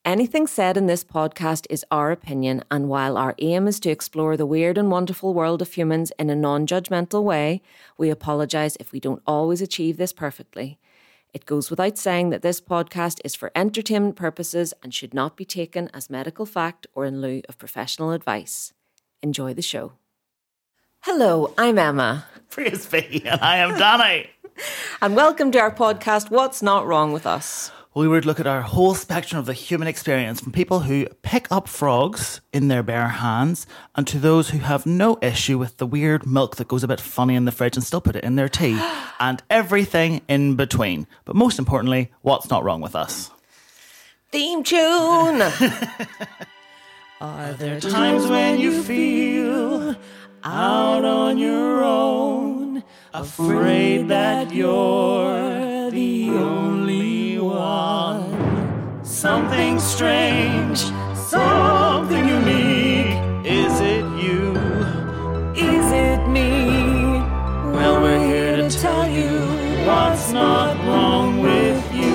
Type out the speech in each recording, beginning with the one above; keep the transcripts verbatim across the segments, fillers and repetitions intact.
Anything said in this podcast is our opinion, and while our aim is to explore the weird and wonderful world of humans in a non-judgmental way, we apologise if we don't always achieve this perfectly. It goes without saying that this podcast is for entertainment purposes and should not be taken as medical fact or in lieu of professional advice. Enjoy the show. Hello, I'm Emma. Frisbee, and I am Danny. And welcome to our podcast, What's Not Wrong With Us? We would look at our whole spectrum of the human experience, from people who pick up frogs in their bare hands and to those who have no issue with the weird milk that goes a bit funny in the fridge and still put it in their tea, and everything in between. But most importantly, what's not wrong with us? Theme tune! Are there times when you feel out on your own, afraid that you're the only one? Something strange, something unique. Is it you? Is it me? Well, we're here to tell you what's not wrong with you.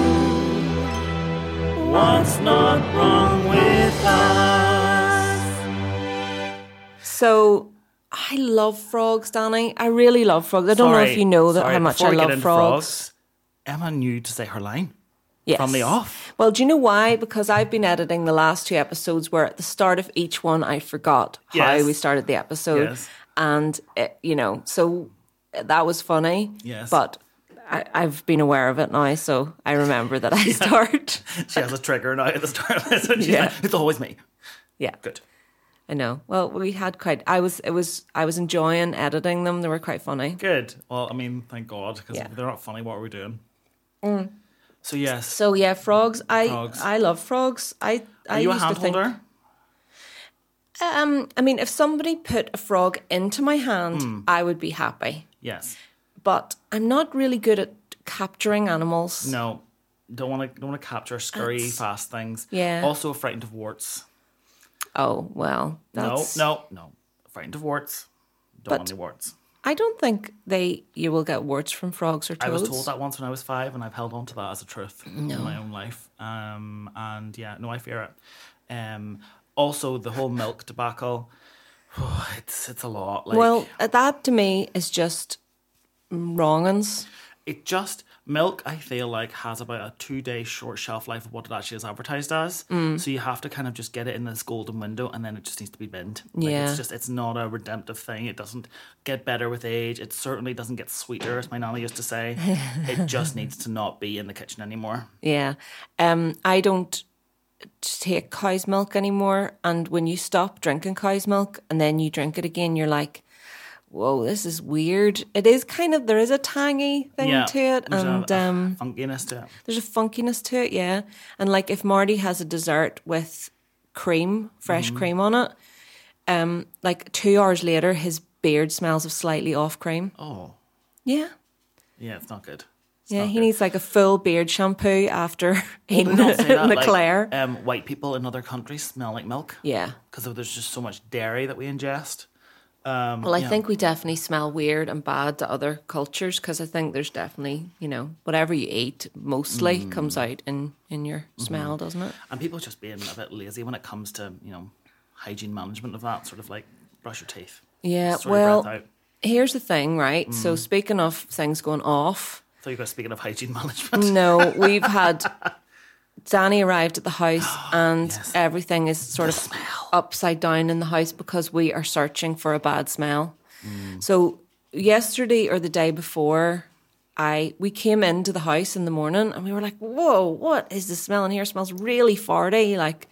What's not wrong with us? So, I love frogs, Danny. I really love frogs. I don't Sorry, know if you know that sorry, how much before I we get love into frogs. frogs. Emma knew to say her line. Yes. From the off. Well, do you know why? Because I've been editing the last two episodes where at the start of each one I forgot how Yes. we started the episode. Yes. And, it, you know, so that was funny. Yes. But I, I've been aware of it now, so I remember that I start. She has a trigger now at the start of this, and she's Yeah. like, it's always me. Yeah. Good. I know. Well, we had quite, I was, it was, I was enjoying editing them. They were quite funny. Good. Well, I mean, thank God, because Yeah. if they're not funny, what are we doing? So, yes. So yeah, frogs. I, Frogs. I love frogs. I, Are I you a used to hand think, holder? Um, I mean, if somebody put a frog into my hand, Hmm. I would be happy. Yes. But I'm not really good at capturing animals. No. Don't want to don't want to capture scurry, That's- fast things. Yeah. Also frightened of warts. Oh, well, that's... No, no, no. Frightened of warts. Don't But- want any warts. I don't think they you will get warts from frogs or I toads. was told that once when I was five, and I've held on to that as a truth in my own life. Um, and yeah, no, I fear it. Um, also, the whole milk debacle. it's it's a lot. Like, Well, uh, that to me is just wrong'uns. it just milk. I feel like has about a two day short shelf life of what it actually is advertised as. Mm. So you have to kind of just get it in this golden window, and then it just needs to be binned. Like, Yeah. it's just it's not a redemptive thing. It doesn't get better with age. It certainly doesn't get sweeter, as my nana used to say. It just needs to not be in the kitchen anymore. Yeah. Um, I don't take cow's milk anymore. And when you stop drinking cow's milk and then you drink it again, you're like, whoa, this is weird. It is kind of, there is a tangy thing Yeah, to it. there's And a, a um, funkiness to it. there's a funkiness to it, yeah. And like if Marty has a dessert with cream, fresh Mm-hmm. cream on it, um, like two hours later, his beard smells of slightly off cream. Oh, Yeah. yeah, it's not good. It's Yeah, not he good. needs like a full beard shampoo after eating They don't say that, an like, eclair. um, white people in other countries smell like milk Yeah. because there's just so much dairy that we ingest. Um, Well, I yeah. think we definitely smell weird and bad to other cultures because I think there's definitely, you know, whatever you eat mostly Mm. comes out in, in your Mm-hmm. smell, doesn't it? And people just being a bit lazy when it comes to, you know, hygiene management of that, sort of like brush your teeth. Yeah, Sort your well, breath out. here's the thing, right? Mm. So speaking of things going off, So you guys speaking of hygiene management. no, we've had Danny arrived at the house and Yes. everything is sort of upside down in the house because we are searching for a bad smell. Mm. So yesterday or the day before, I we came into the house in the morning and we were like, whoa, what is the smell in here? It smells really farty, like.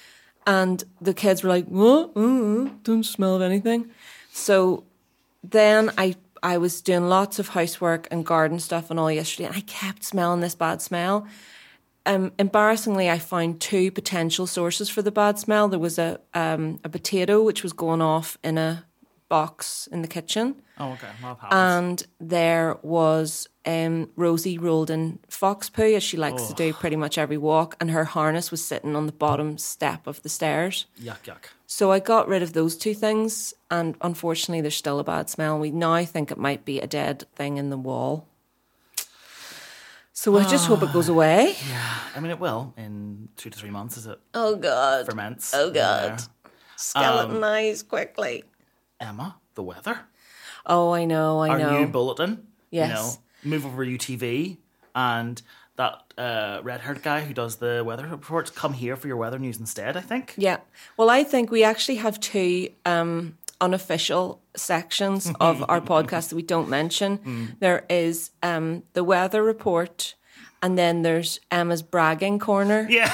And the kids were like, what? Mm-mm, don't smell of anything. So then I I was doing lots of housework and garden stuff and all yesterday, and I kept smelling this bad smell. Um, embarrassingly, I found two potential sources for the bad smell. There was a um, a potato which was going off in a box in the kitchen, Oh, okay. Well, that happens. and there was um, Rosie rolled in fox poo, as she likes to do pretty much every walk, and her harness was sitting on the bottom step of the stairs. yuck, yuck. So I got rid of those two things, and unfortunately there's still a bad smell. We now think it might be a dead thing in the wall. So I just hope it goes away. Yeah, I mean, it will in two to three months, is it? Oh, God. Ferments. Oh, in there. God. Skeleton Um, eyes quickly. Emma, the weather. Oh, I know, I Our know. new bulletin. Yes. You know, move over U T V and that uh, red-haired guy who does the weather reports, come here for your weather news instead, I think. Yeah. Well, I think we actually have two um, unofficial sections of our podcast that we don't mention. Mm. There is um, the weather report, and then there's Emma's bragging corner. Yeah.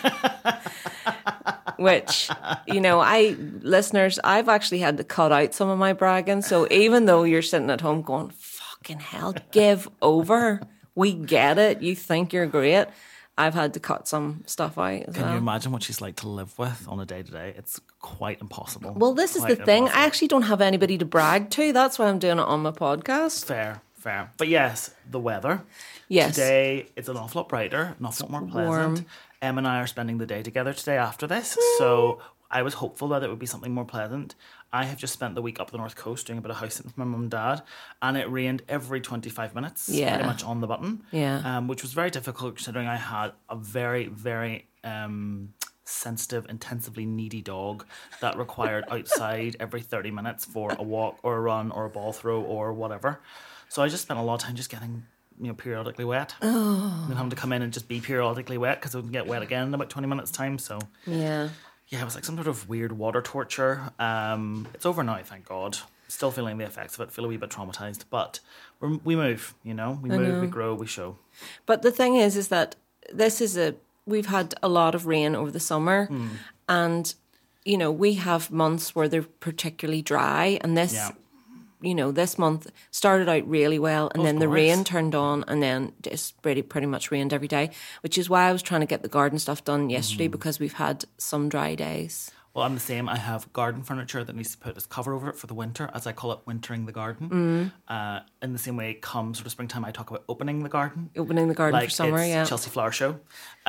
Which, you know, I, listeners, I've actually had to cut out some of my bragging. So even though you're sitting at home going, fucking hell, give over. We get it. You think you're great. I've had to cut some stuff out as Can well. you imagine what she's like to live with on a day-to-day? It's quite impossible. Well, this quite is the thing. impossible. I actually don't have anybody to brag to. That's why I'm doing it on my podcast. Fair, fair. But yes, the weather. Yes. Today, it's an awful lot brighter, an awful lot more pleasant. warm. Em and I are spending the day together today after this, so I was hopeful that it would be something more pleasant. I have just spent the week up the North Coast doing a bit of house sitting with my mum and dad, and it rained every twenty-five minutes, Yeah. pretty much on the button, Yeah. um, which was very difficult considering I had a very, very um, sensitive, intensively needy dog that required outside every thirty minutes for a walk or a run or a ball throw or whatever. So I just spent a lot of time just getting, you know, periodically wet. Oh. And then having to come in and just be periodically wet because it would get wet again in about twenty minutes time. So Yeah. yeah, it was like some sort of weird water torture. Um, it's over now, thank God. Still feeling the effects of it, feel a wee bit traumatized, but we're, we move, you know, we move, know. we grow, we show. But the thing is, is that this is a, we've had a lot of rain over the summer Mm. and, you know, we have months where they're particularly dry and this, Yeah. you know, this month started out really well and Of then the course. rain turned on and then it's pretty, pretty much rained every day, which is why I was trying to get the garden stuff done yesterday Mm. because we've had some dry days. Well, I'm the same. I have garden furniture that needs to put as cover over it for the winter, as I call it, wintering the garden. Mm. Uh, in the same way, come sort of springtime, I talk about opening the garden. Opening the garden Like for summer, it's yeah. Chelsea Flower Show.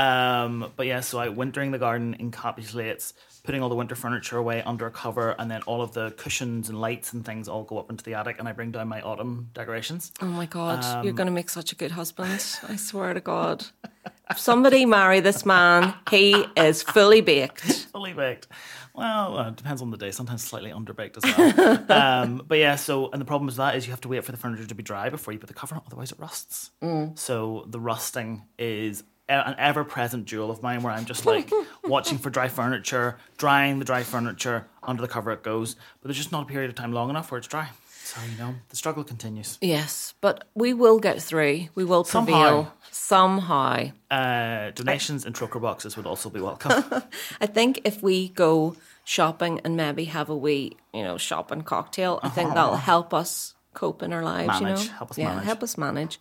Um, but yeah, so I wintering the garden encapsulates putting all the winter furniture away under a cover, and then all of the cushions and lights and things all go up into the attic, and I bring down my autumn decorations. Oh my God, Um, you're going to make such a good husband. I swear to God. If somebody marry this man, he is fully baked. Fully baked. Well, uh, it depends on the day. Sometimes slightly underbaked as well. um, but yeah, so, and the problem with that is you have to wait for the furniture to be dry before you put the cover on, otherwise it rusts. Mm. So the rusting is a- an ever-present jewel of mine where I'm just like watching for dry furniture, drying the dry furniture, under the cover it goes. But there's just not a period of time long enough where it's dry. So, you know, the struggle continues. Yes, but we will get through. We will prevail. Somehow. Somehow. Uh, donations in troker boxes would also be welcome. I think if we go shopping and maybe have a wee, you know, shopping cocktail, I think that'll help us cope in our lives, Manage. you know? Help us yeah, manage. help us manage.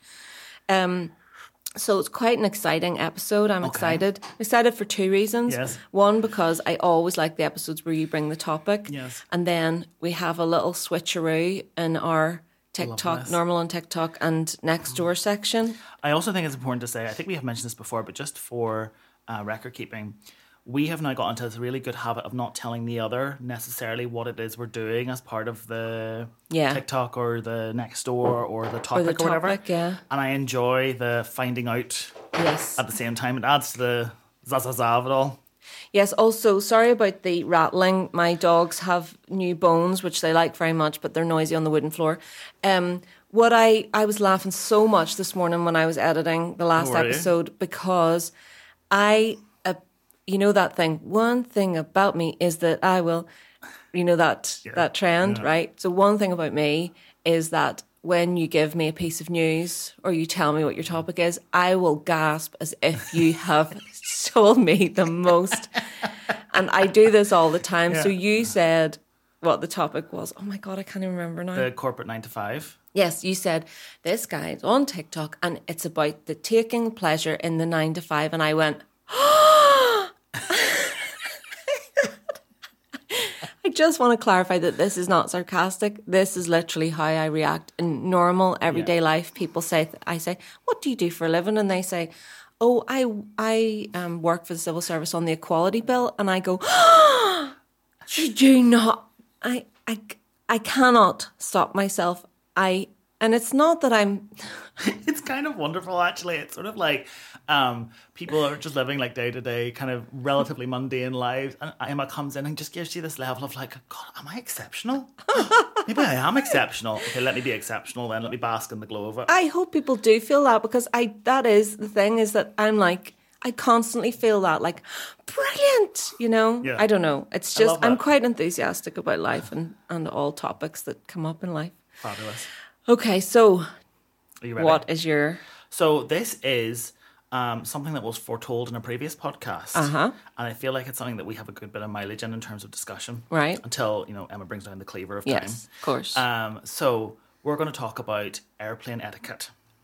Um, so it's quite an exciting episode. I'm excited. I'm excited for two reasons. Yes. One, because I always like the episodes where you bring the topic. Yes. And then we have a little switcheroo in our TikTok, this. normal on TikTok and next door section. I also think it's important to say, I think we have mentioned this before, but just for uh, record keeping, we have now got into this really good habit of not telling the other necessarily what it is we're doing as part of the Yeah. TikTok or the next door or the topic or, the whatever. topic, yeah. And I enjoy the finding out Yes. at the same time. It adds to the zazaza of it all. Yes, also, sorry about the rattling. My dogs have new bones, which they like very much, but they're noisy on the wooden floor. Um, what I, I was laughing so much this morning when I was editing the last were you? episode because I, uh, you know that thing, one thing about me is that I will, you know that, that trend, yeah. right? So one thing about me is that when you give me a piece of news or you tell me what your topic is, I will gasp as if you have told me the most. And I do this all the time. Yeah. So you said what the topic was. Oh my God, I can't even remember now. The corporate nine to five. Yes, you said this guy is on TikTok and it's about the taking pleasure in the nine to five. And I went, I just want to clarify that this is not sarcastic. This is literally how I react in normal everyday Yeah. life. People say, I say, what do you do for a living? And they say, oh, I I um, work for the civil service on the equality bill. And I go, you do not. I, I, I cannot stop myself. I And it's not that I'm... It's kind of wonderful, actually. It's sort of like um, people are just living like day to day, kind of relatively mundane lives. And Emma comes in and just gives you this level of like, God, am I exceptional? Maybe I am exceptional. Okay, let me be exceptional then. Let me bask in the glow of it. I hope people do feel that, because I that is the thing, is that I'm like, I constantly feel that, like, brilliant, you know? Yeah. I don't know. It's I just, love I'm that. quite enthusiastic about life and, and all topics that come up in life. Fabulous. Okay, so Are you ready? what is your... So this is um, something that was foretold in a previous podcast. Uh-huh. And I feel like it's something that we have a good bit of mileage in in terms of discussion. Right. Until, you know, Emma brings down the cleaver of time. Yes, of course. Um, so we're going to talk about airplane etiquette.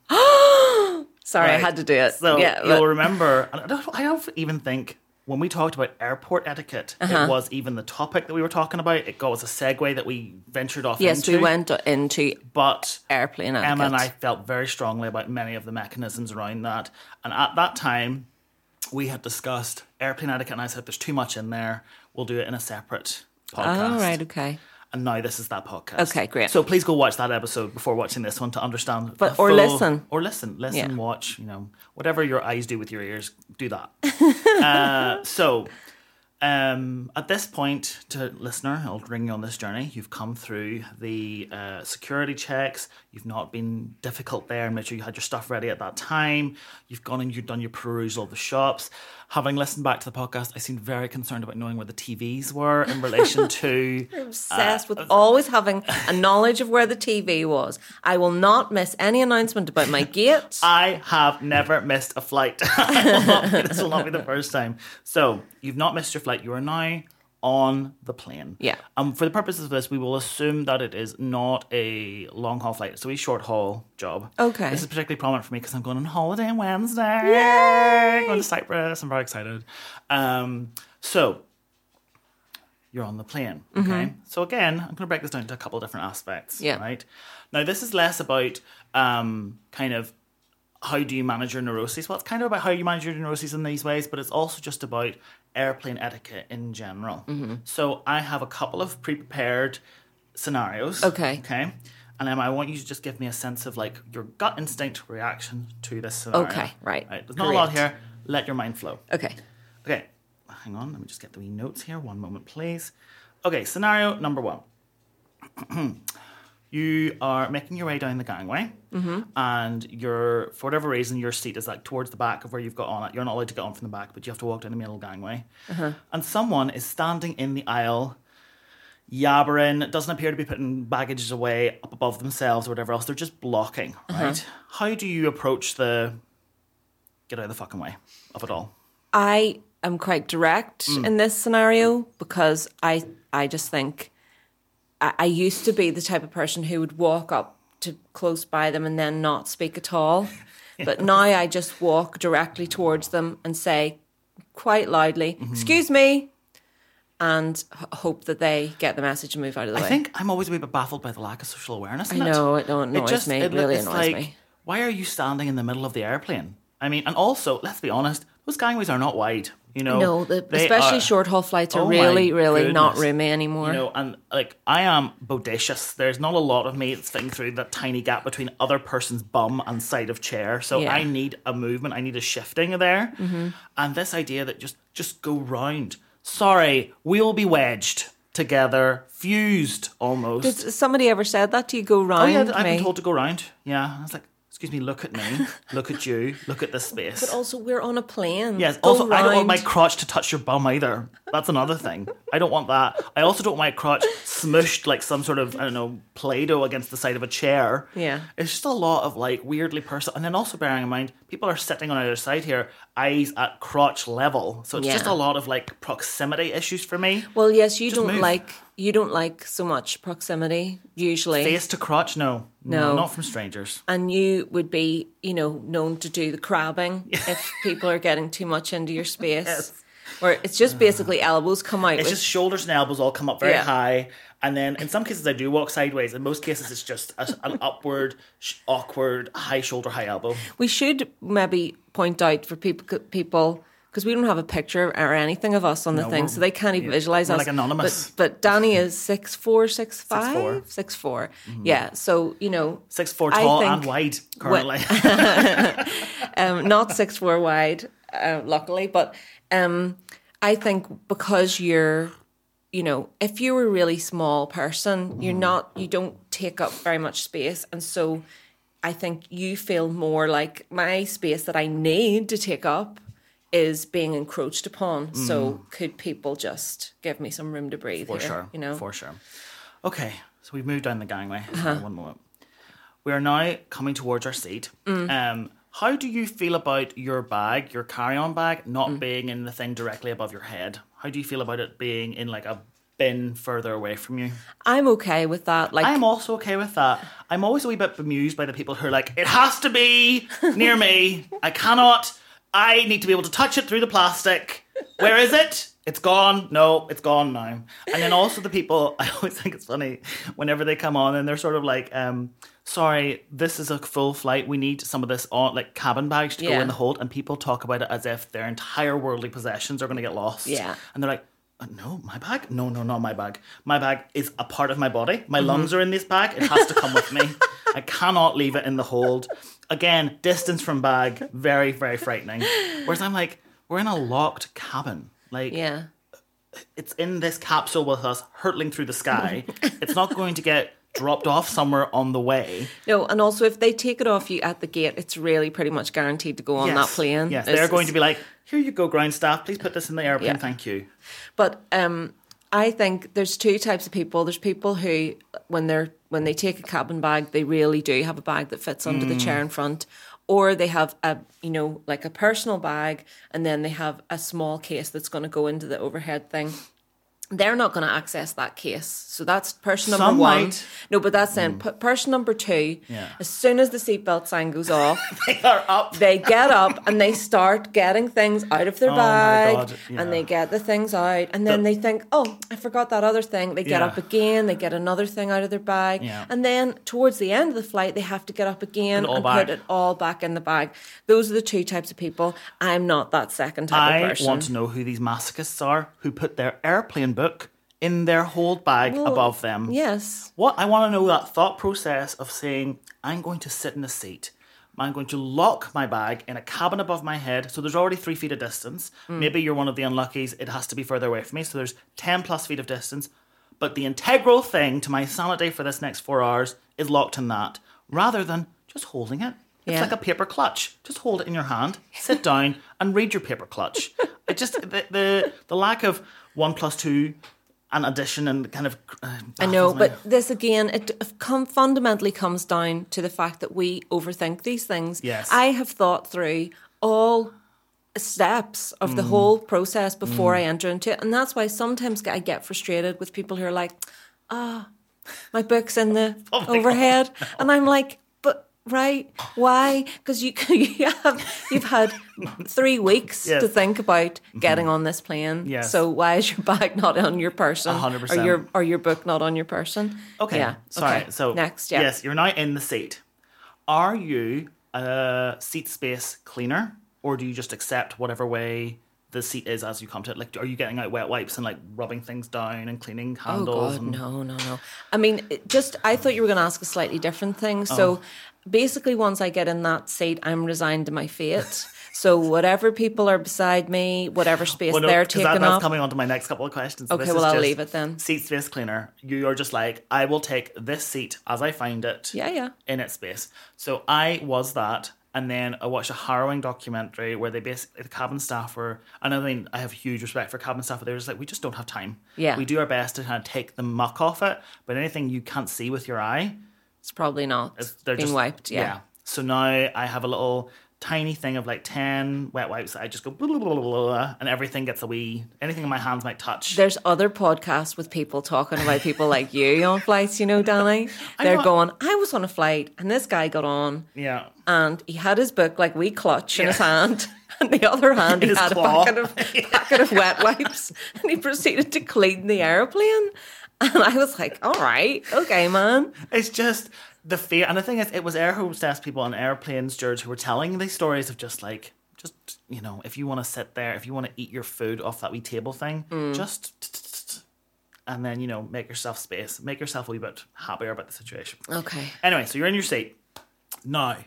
Sorry, I Right. had to do it. So yeah, you'll but- remember, and I don't, I don't even think when we talked about airport etiquette, Uh-huh. it was even the topic that we were talking about. It was a segue that we ventured off yes, into. we went into But airplane etiquette. Emma and I felt very strongly about many of the mechanisms around that. And at that time, we had discussed airplane etiquette, and I said, there's too much in there. We'll do it in a separate podcast. Oh, right, okay. And now this is that podcast. Okay, great. So please go watch that episode before watching this one to understand. But- the or full- listen. Or listen. Listen, Yeah. watch, you know, whatever your eyes do with your ears, do that. uh, so... Um, at this point, to listener, I'll bring you on this journey. You've come through the uh, security checks. You've not been difficult there and made sure you had your stuff ready at that time. You've gone and you've done your perusal of the shops. Having listened back to the podcast, I seemed very concerned about knowing where the T Vs were in relation to... Obsessed with always having a knowledge of where the T V was. I will not miss any announcement about my gate. I have never missed a flight. I will not, this will not be the first time. So, you've not missed your flight. You are now on the plane. Yeah. Um, for the purposes of this, we will assume that it is not a long haul flight. It's a wee short haul job. Okay. This is particularly prominent for me because I'm going on holiday on Wednesday. Yay! Going to Cyprus. I'm very excited. Um, so, you're on the plane. Okay. Mm-hmm. So again, I'm going to break this down into a couple of different aspects. Yeah. Right. Now, this is less about um, kind of how do you manage your neuroses. Well, it's kind of about how you manage your neuroses in these ways, but it's also just about airplane etiquette in general. Mm-hmm. So I have a couple of pre-prepared scenarios. Okay. Okay. And Emma, I want you to just give me a sense of like your gut instinct reaction to this scenario. Okay, right. There's not a lot Great. here. Let your mind flow. Okay. Okay, hang on. Let me just get the wee notes here. One moment, please. Okay, scenario number one. You are making your way down the gangway, Mm-hmm. and you're, for whatever reason, your seat is like towards the back of where you've got on it. You're not allowed to get on from the back, but you have to walk down the middle gangway. Uh-huh. And someone is standing in the aisle, yabbering, doesn't appear to be putting baggages away up above themselves or whatever else. They're just blocking, Uh-huh. right? How do you approach the get out of the fucking way of it all? I am quite direct Mm. in this scenario because I I just think I, I used to be the type of person who would walk up to close by them and then not speak at all. But now I just walk directly towards them and say quite loudly, Mm-hmm. "Excuse me," and h- hope that they get the message and move out of the I way. think I'm always a wee bit baffled by the lack of social awareness. I in know, it don't annoys me. It really it's annoys like, me. Why are you standing in the middle of the airplane? I mean, and also, let's be honest, those gangways are not wide. You know, No, the, They especially are- short haul flights are Oh my really, really not goodness. roomy anymore. You know, and like I am bodacious. There's not a lot of me that's fitting through that tiny gap between other person's bum and side of chair. So Yeah. I need a movement. I need a shifting there. Mm-hmm. And this idea that just just go round. Sorry, we'll be wedged together, fused almost. Did somebody ever said that to you? Go oh round yeah, me. I've been told to go round. Yeah, I was like, excuse me, look at me, look at you, look at this space. But also, we're on a plane. Yes. Go Also, I don't want round. my crotch to touch your bum either. That's another thing. I don't want that. I also don't want my crotch smushed like some sort of I don't know Play-Doh against the side of a chair. Yeah. It's just a lot of like weirdly personal. And then also bearing in mind, people are sitting on either side here, eyes at crotch level. So it's Yeah. just a lot of like proximity issues for me. Well, yes, you Just don't move. like you don't like so much proximity usually, Face to crotch, no, no, No. not from strangers. and you would be, you know, known to do the crabbing if people are getting too much into your space. Yes. Where it's just basically elbows come out. It's with, just shoulders and elbows all come up very Yeah. high. And then in some cases I do walk sideways. In most cases it's just a, an upward, sh- awkward, high shoulder, high elbow. we should maybe point out for people people because we don't have a picture or anything of us on the No, thing, we're- so they can't even yeah, visualize we're us. like anonymous. But, but Danny is six four, six five, four. six four. Yeah, so you know, Six four I tall think and wide currently. um, not six four wide, uh, luckily, but um, I think because you're, you know, if you're a really small person, you're not, you don't take up very much space, and so I think you feel more like my space that I need to take up is being encroached upon. So could people just give me some room to breathe For here? sure. You know, For sure. Okay, so we've moved down the gangway. Sorry, one moment. We are now coming towards our seat. Um, how do you feel about your bag, your carry-on bag, not being in the thing directly above your head? How do you feel about it being in like a bin further away from you? I'm okay with that. Like, I'm also okay with that. I'm always a wee bit bemused by the people who are like, it has to be near me. I cannot. I need to be able to touch it through the plastic. Where is it? It's gone. No, it's gone now. And then also the people, I always think it's funny whenever they come on and they're sort of like, um, sorry, this is a full flight. We need some of this on, like cabin bags to go Yeah. in the hold. And people talk about it as if their entire worldly possessions are going to get lost. Yeah. And they're like, uh, no, my bag? No, no, not my bag. My bag is a part of my body. My Mm-hmm. lungs are in this bag. It has to come with me. I cannot leave it in the hold. Again, distance from bag, very, very frightening. Whereas I'm like, we're in a locked cabin. Like, yeah. it's in this capsule with us hurtling through the sky. It's not going to get dropped off somewhere on the way. No, and also if they take it off you at the gate, it's really pretty much guaranteed to go on Yes. that plane. Yes, It's- they're going it's- to be like, here you go, ground staff. Please put this in the airplane. Yeah. Thank you. But um, I think there's two types of people. There's people who, when they're when they take a cabin bag, they really do have a bag that fits under Mm. the chair in front, or they have a you know like a personal bag, and then they have a small case that's going to go into the overhead thing. They're not going to access that case. So that's person number Some one. might. No, but that's saying p- person number two, Yeah. as soon as the seatbelt sign goes off, They are up. they get up and they start getting things out of their Oh my bag, God, yeah. and they get the things out, and then The- they think, oh, I forgot that other thing. They get Yeah. up again, they get another thing out of their bag, Yeah. and then towards the end of the flight they have to get up again Put it all and back. put it all back in the bag. Those are the two types of people. I'm not that second type I of person. want to know who these masochists are who put their airplane book in their hold bag Well, above them. Yes. What I want to know that thought process of saying, I'm going to sit in a seat. I'm going to lock my bag in a cabin above my head. So there's already three feet of distance. Mm. Maybe you're one of the unluckies. It has to be further away from me. So there's ten plus feet of distance. But the integral thing to my sanity for this next four hours is locked in that, rather than just holding it. It's Yeah. like a paper clutch. Just hold it in your hand, sit down, and read your paper clutch. It just the the, the lack of one plus two and addition and kind of. Uh, I know, baffles me. but this again, it com- fundamentally comes down to the fact that we overthink these things. Yes. I have thought through all steps of the whole process before I enter into it, and that's why sometimes I get frustrated with people who are like, "Ah, my book's in the Oh my overhead," and I'm like, "But." Right? Why? Because you you have you've had three weeks Yes. to think about getting on this plane. Yes. So why is your bag not on your person? A hundred Or percent. your or your book not on your person? Okay. Yeah. Sorry. Okay. So next, yeah. yes, you're now in the seat. Are you a seat space cleaner, or do you just accept whatever way the seat is as you come to it? Like, are you getting out wet wipes and like rubbing things down and cleaning Oh handles? God, and... no, no, no. I mean, it just I thought you were going to ask a slightly different thing. Oh. So basically, once I get in that seat, I'm resigned to my fate. So whatever people are beside me, whatever space Well, no, they're 'cause taking that, that's up. coming on to my next couple of questions. Okay, This well, is I'll just leave it then. Seat space cleaner. You are just like, I will take this seat as I find it. Yeah, yeah. In its space. So I was that. And then I watched a harrowing documentary where they basically, the cabin staff were, and I mean, I have huge respect for cabin staff, but they were just like, we just don't have time. Yeah. We do our best to kind of take the muck off it, but anything you can't see with your eye, It's probably not it's, they're being just wiped. Yeah. So now I have a little tiny thing of like ten wet wipes that I just go, blah, blah, blah, blah, blah, and everything gets a wee, anything in my hands might touch. There's other podcasts with people talking about people like you on flights, you know, Danny. They're not- going, I was on a flight and this guy got on Yeah. and he had his book like wee clutch in his hand, and the other hand In he his had claw. a packet of packet of wet wipes, and he proceeded to clean the airplane. And I was like, all right, okay, man. It's just the fear. And the thing is, it was air hostess people on airplane stewards who were telling these stories of just like, just just, you know, if you want to sit there, if you want to eat your food off that wee table thing, Mm. just, and then, you know, make yourself space, make yourself a wee bit happier about the situation. Okay. Anyway, so you're in your seat. Now,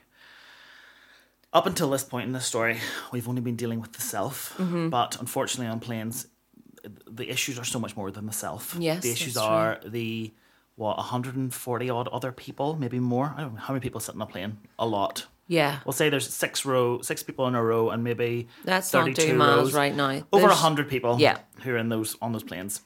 up until this point in the story, we've only been dealing with the self, Mm-hmm. but unfortunately on planes, the issues are so much more than the self. Yes, the issues that's are the, what, one hundred forty odd other people, maybe more. I don't know how many people sit in a plane. A lot. Yeah. We'll say there's six row, six people in a row, and maybe That's not thirty-two doing miles rows. right now. Over a There's- hundred people. Yeah. Who are in those on those planes.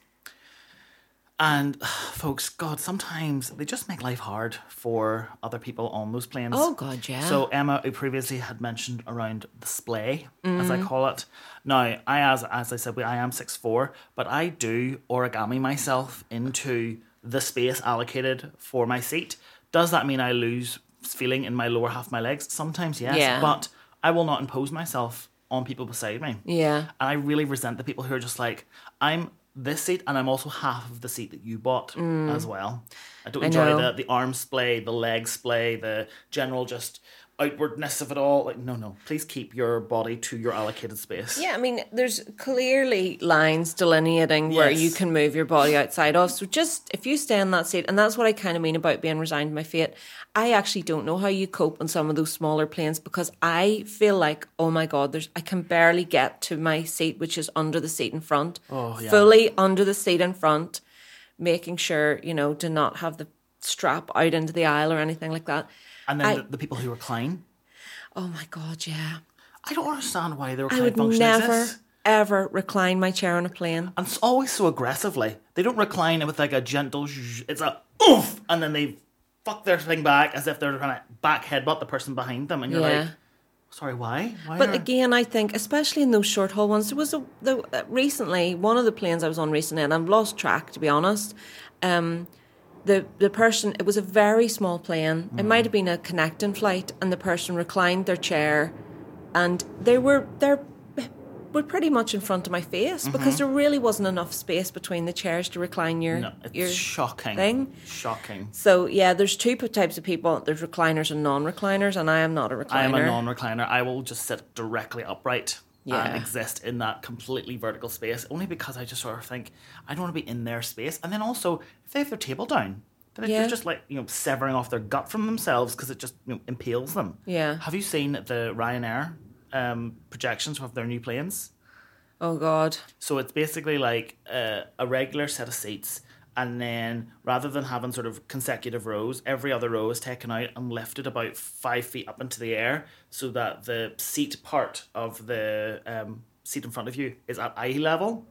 And folks, God, sometimes they just make life hard for other people on those planes. Oh, God, yeah. So Emma, who previously had mentioned around the splay, as Mm-hmm. I call it. Now, I as as I said, I am six foot four, but I do origami myself into the space allocated for my seat. Does that mean I lose feeling in my lower half of my legs? Sometimes, yes. Yeah. But I will not impose myself on people beside me. Yeah. And I really resent the people who are just like, I'm this seat and I'm also half of the seat that you bought as well. I don't Mm. I enjoy know. the, the arm splay, the leg splay, the general just outwardness of it all. Like, no, no. Please keep your body to your allocated space. Yeah, I mean, there's clearly lines delineating where Yes. you can move your body outside of. So just if you stay in that seat, and that's what I kind of mean about being resigned to my fate. I actually don't know how you cope on some of those smaller planes because I feel like, oh my God, there's I can barely get to my seat, which is under the seat in front, Oh, yeah. fully under the seat in front, making sure, you know, to not have the strap out into the aisle or anything like that. And then I- the, the people who recline. Oh my God, yeah. I don't understand why the I recline would function never, exists. ever recline my chair on a plane. And it's always so aggressively. They don't recline it with like a gentle zhuzh. It's a oof, and then they fuck their thing back as if they're trying to back headbutt the person behind them. And you're Yeah. like, sorry, why? Why But are- again, I think, especially in those short haul ones, there was a the, uh, recently one of the planes I was on recently, and I've lost track to be honest. Um, the the person, it was a very small plane. It might have been a connecting flight, and the person reclined their chair, and they were they're were pretty much in front of my face because there really wasn't enough space between the chairs to recline your no, it's your shocking. thing. Shocking. So yeah, there's two p- types of people. There's recliners and non-recliners, and I am not a recliner. I am a non-recliner. I will just sit directly upright Yeah. and exist in that completely vertical space, only because I just sort of think I don't want to be in their space. And then also, if they have their table down, then Yeah. they're just like, you know, severing off their gut from themselves because it just, you know, impales them. Yeah. Have you seen the Ryanair um, projections of their new planes? Oh God. So it's basically like uh, a regular set of seats, and then rather than having sort of consecutive rows, every other row is taken out and lifted about five feet up into the air, so that the seat part of the um, seat in front of you is at eye level.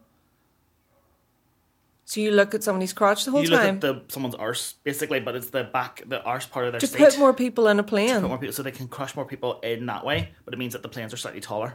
So you look at somebody's crotch the whole You look time at the someone's arse basically, but it's the back, the arse part of their to seat. put more people in a plane. Put more people, so they can crush more people in that way. But it means that the planes are slightly taller.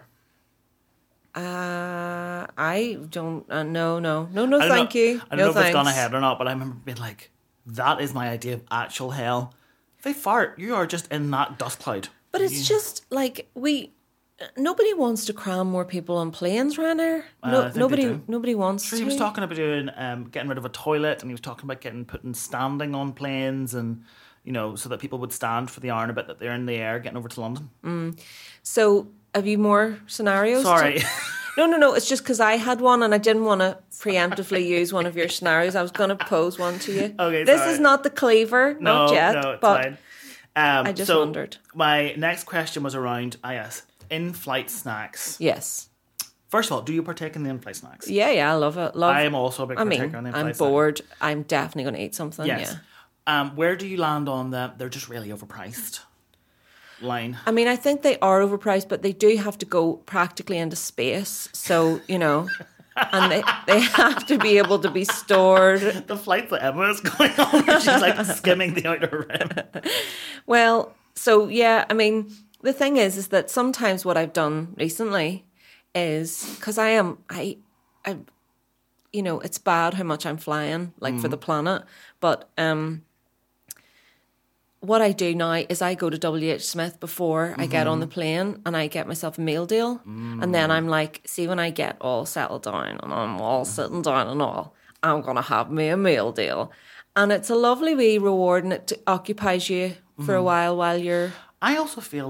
Uh, I don't. Uh, no, no, no, no. I don't Thank know, you. I don't no know if thanks. it's gone ahead or not, but I remember being like, "That is my idea of actual hell." If they fart, you are just in that dust cloud. But it's just like we. Nobody wants to cram more people on planes, Ryanair. Uh, No, I think they nobody. do. Nobody wants Sure, to. he was talking about doing um, getting rid of a toilet, and he was talking about getting putting standing on planes, and you know, so that people would stand for the hour and a bit that they're in the air getting over to London. So, have you more scenarios? Sorry. to- No, no, no. It's just because I had one and I didn't want to preemptively use one of your scenarios. I was going to pose one to you. Okay, This sorry. is not the cleaver, no, not yet. no, it's but fine. Um, I just so wondered. My next question was around, ah, yes, in-flight snacks. yes, First of all, do you partake in the in-flight snacks? yeah, yeah. I love it. Love. I am also a big I partaker mean, in the I'm in-flight snack. bored. I'm definitely going to eat something. Yes. Yeah. Um, where do you land on the they're just really overpriced line? I mean, I think they are overpriced, but they do have to go practically into space. So, you know, and they, they have to be able to be stored. The flight that Emma is going on, where she's like skimming the outer rim. Well, so yeah, I mean, the thing is, is that sometimes what I've done recently is because I am, I, I, you know, it's bad how much I'm flying, like for the planet, but um. What I do now is I go to W H Smith before I get on the plane and I get myself a meal deal. And then I'm like, see, when I get all settled down and I'm all sitting down and all, I'm going to have me a meal deal. And it's a lovely wee reward and it occupies you for a while while you're... I also feel like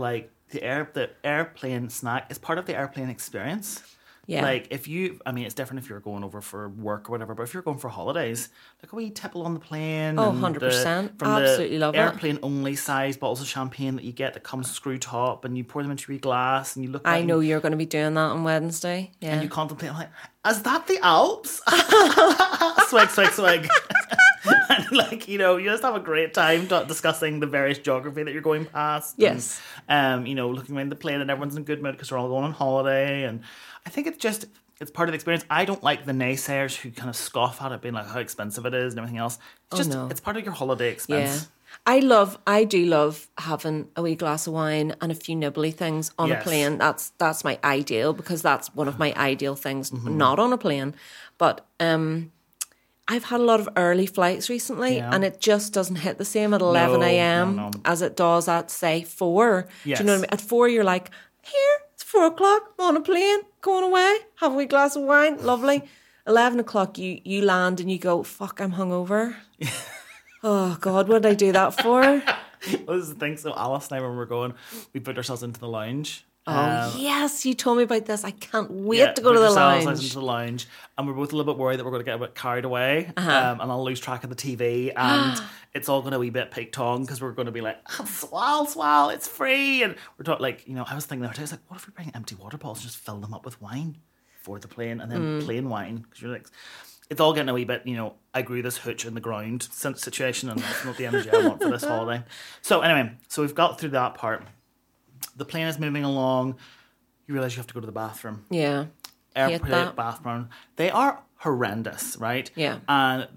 the air the airplane snack is part of the airplane experience. Yeah. Like if you, I mean, it's different if you're going over for work or whatever, but if you're going for holidays, like a wee tipple on the plane. Oh, and one hundred percent. The, from Absolutely the love it. airplane only size bottles of champagne that you get that comes screw top, and you pour them into your glass, and you look. I at know and, you're going to be doing that on Wednesday. Yeah. and you contemplate like, is that the Alps? Swig, swig, swig. And like, you know, you just have a great time t- discussing the various geography that you're going past. Yes. And, um, you know, looking around the plane and everyone's in good mood because we're all going on holiday. And I think it's just, it's part of the experience. I don't like the naysayers who kind of scoff at it being like how expensive it is and everything else. It's Oh, just, no. it's part of your holiday expense. Yeah. I love, I do love having a wee glass of wine and a few nibbly things on Yes. a plane. That's that's my ideal, because that's one of my ideal things, Mm-hmm. not on a plane. But um, I've had a lot of early flights recently, Yeah. and it just doesn't hit the same at eleven a.m. no, no. as it does at, say, four. Yes. Do you know what I mean? At four, you're like, here, it's four o'clock, I'm on a plane, going away, have a wee glass of wine, lovely. eleven o'clock, you, you land and you go, fuck, I'm hungover. Oh, God, what did I do that for? Well, this is the thing. So Alice and I, when we were going, we put ourselves into the lounge. Oh, Um, yes, you told me about this. I can't wait yeah, to go to put the ourselves lounge. into the lounge, and we're both a little bit worried that we're going to get a bit carried away, Uh-huh. um, and I'll lose track of the T V, and it's all going to be a bit peaked on because we're going to be like, oh, swal, swal, it's free, and we're talking like, you know, I was thinking the other day, I was like, what if we bring empty water bottles and just fill them up with wine for the plane, and then Mm. plain wine, because you're like, it's all getting a wee bit, you know, I grew this hooch in the ground situation, and that's not the energy I want for this holiday. So anyway, so we've got through that part. The plane is moving along. You realise you have to go to the bathroom. Yeah. Hate Airplane that. bathroom. They are horrendous, right? Yeah. And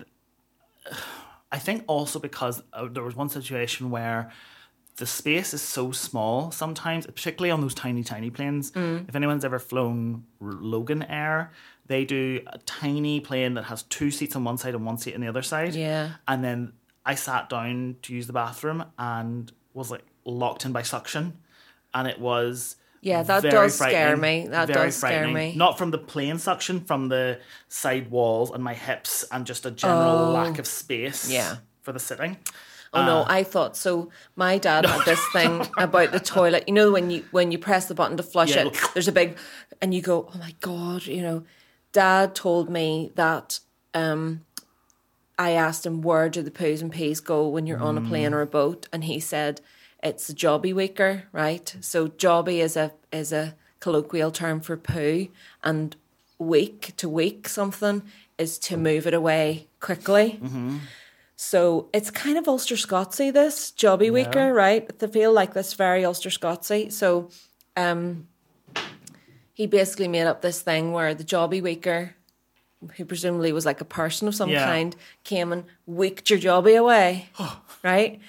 I think also because uh, there was one situation where the space is so small sometimes, particularly on those tiny, tiny planes. Mm. If anyone's ever flown R- Logan Air, they do a tiny plane that has two seats on one side and one seat on the other side. Yeah. And then I sat down to use the bathroom and was like locked in by suction. And it was... Yeah, that very does scare frightening, me. That very does scare frightening. me. Not from the plane suction, from the side walls and my hips and just a general Oh. lack of space Yeah. for the sitting. Oh no, I thought so. My dad had this thing about the toilet. You know, when you when you press the button to flush Yeah, it, go- there's a big, and you go, oh my God, you know. Dad told me that um, I asked him, where do the poos and peas go when you're on a plane or a boat? And he said, it's a jobby waker, right? So jobby is a is a colloquial term for poo, and weak, to weak something, is to move it away quickly. So it's kind of Ulster Scotsy, this jobby waker, right? They feel like this very Ulster Scotsy. So um, he basically made up this thing where the jobby waker, who presumably was like a person of some Yeah. kind, came and waked your jobby away, right?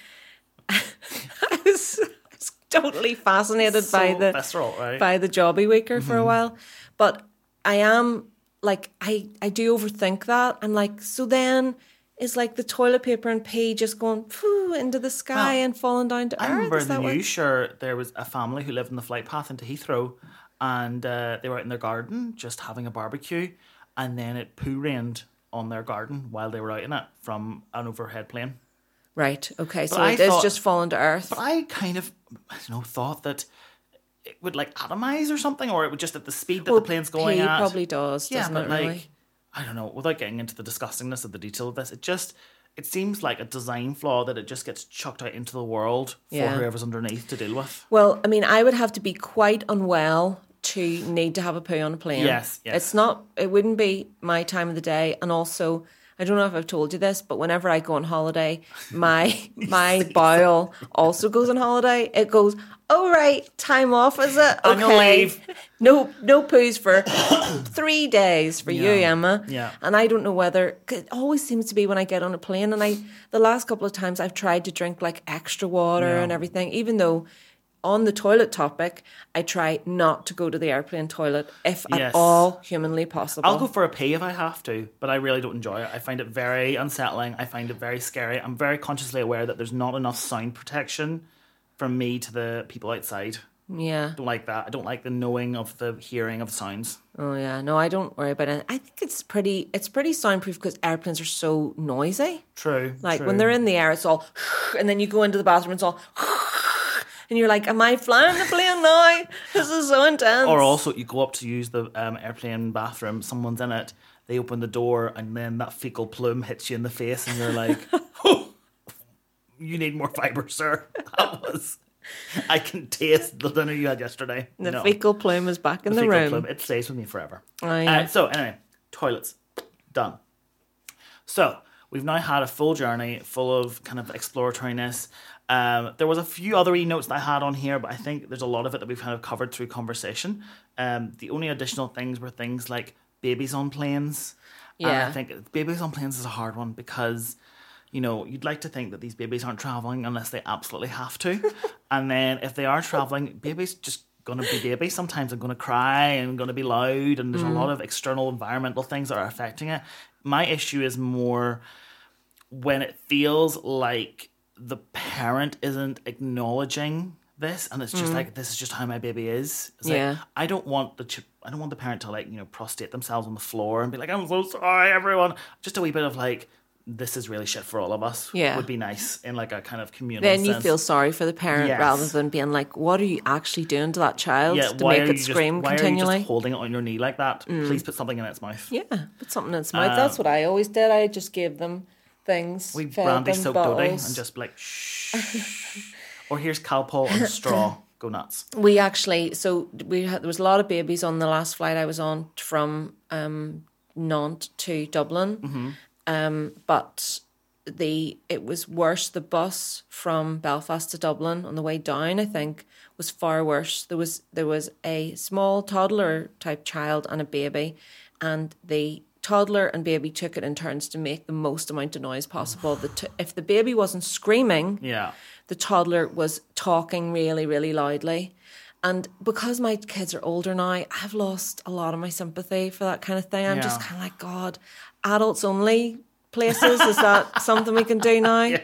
I was, I was totally fascinated So by the visceral, right? by the jobby waker for a while, but I am like I I do overthink that. I'm like, so then is like the toilet paper and pee just going phew, into the sky Well, and falling down to I earth? remember Is in that the what- news, sure, there was a family who lived in the flight path into Heathrow, and uh, they were out in their garden just having a barbecue, and then it poo rained on their garden while they were out in it from an overhead plane. Right. Okay. So I it is thought- just falling to earth. But I kind of, I don't know, thought that it would like atomize or something, or it would just at the speed that Well, the plane's going pee at. probably does, Yeah, doesn't but it, like, really? I don't know. Without getting into the disgustingness of the detail of this, it just it seems like a design flaw that it just gets chucked out into the world for Yeah. whoever's underneath to deal with. Well, I mean, I would have to be quite unwell to need to have a poo on a plane. Yes, yes. It's not, it wouldn't be my time of the day. And also, I don't know if I've told you this, but whenever I go on holiday, my my bowel also goes on holiday. It goes, oh, right, time off, is it? Annual Okay. leave. No, no poos for three days for you, Yeah. Emma. Yeah. And I don't know whether, 'cause it always seems to be when I get on a plane, and I, the last couple of times I've tried to drink like extra water Yeah. and everything, even though on the toilet topic, I try not to go to the airplane toilet if Yes. at all humanly possible. I'll go for a pee if I have to, but I really don't enjoy it. I find it very unsettling. I find it very scary. I'm very consciously aware that there's not enough sound protection from me to the people outside. Yeah. I don't like that. I don't like the knowing of the hearing of the sounds. Oh yeah. No, I don't worry about it. I think it's pretty. It's pretty soundproof because airplanes are so noisy. True. Like true. when they're in the air, it's all, and then you go into the bathroom, it's all. and you're like, am I flying the plane now? This is so intense. Or also, you go up to use the um, airplane bathroom, someone's in it, they open the door, and then that fecal plume hits you in the face, and you're like, oh, you need more fibre, sir. That was... I can taste the dinner you had yesterday. The no. fecal plume is back in the, the, fecal room. Plume, it stays with me forever. Oh, yeah. uh, so anyway, toilets, done. So we've now had a full journey full of kind of exploratoriness. Um, there was a few other e-notes that I had on here, but I think there's a lot of it that we've kind of covered through conversation. Um, the only additional things were things like babies on planes. Yeah. And I think babies on planes is a hard one because... You know, you'd like to think that these babies aren't travelling unless they absolutely have to. And then if they are travelling, babies just going to be babies. Sometimes they're going to cry and going to be loud. And there's mm. a lot of external environmental things that are affecting it. My issue is more when it feels like the parent isn't acknowledging this. And it's just mm. like, this is just how my baby is. It's yeah. like, I don't want the ch- I don't want the parent to like, you know, prostrate themselves on the floor and be like, I'm so sorry, everyone. Just a wee bit of like, this is really shit for all of us. Yeah. Would be nice in like a kind of communal Then you sense. feel sorry for the parent yes. rather than being like, what are you actually doing to that child yeah, to why make are it you scream just, why continually? Why are you just holding it on your knee like that? Mm. Please put something in its mouth. Yeah, put something in its mouth. Um, That's what I always did. I just gave them things. We fed brandy them soaked Dodie and just be like, shh. Or here's Calpol and straw. Go nuts. We actually, so we had, there was a lot of babies on the last flight I was on from um, Nantes to Dublin. Mm-hmm. Um, but... the it was worse. The bus from Belfast to Dublin on the way down, I think, was far worse. There was there was a small toddler type child and a baby, and the toddler and baby took it in turns to make the most amount of noise possible. The t- if the baby wasn't screaming, yeah, the toddler was talking really, really loudly. And because my kids are older now, I've lost a lot of my sympathy for that kind of thing. I'm yeah. just kind of like, God, adults only places, is that something we can do now? Yeah.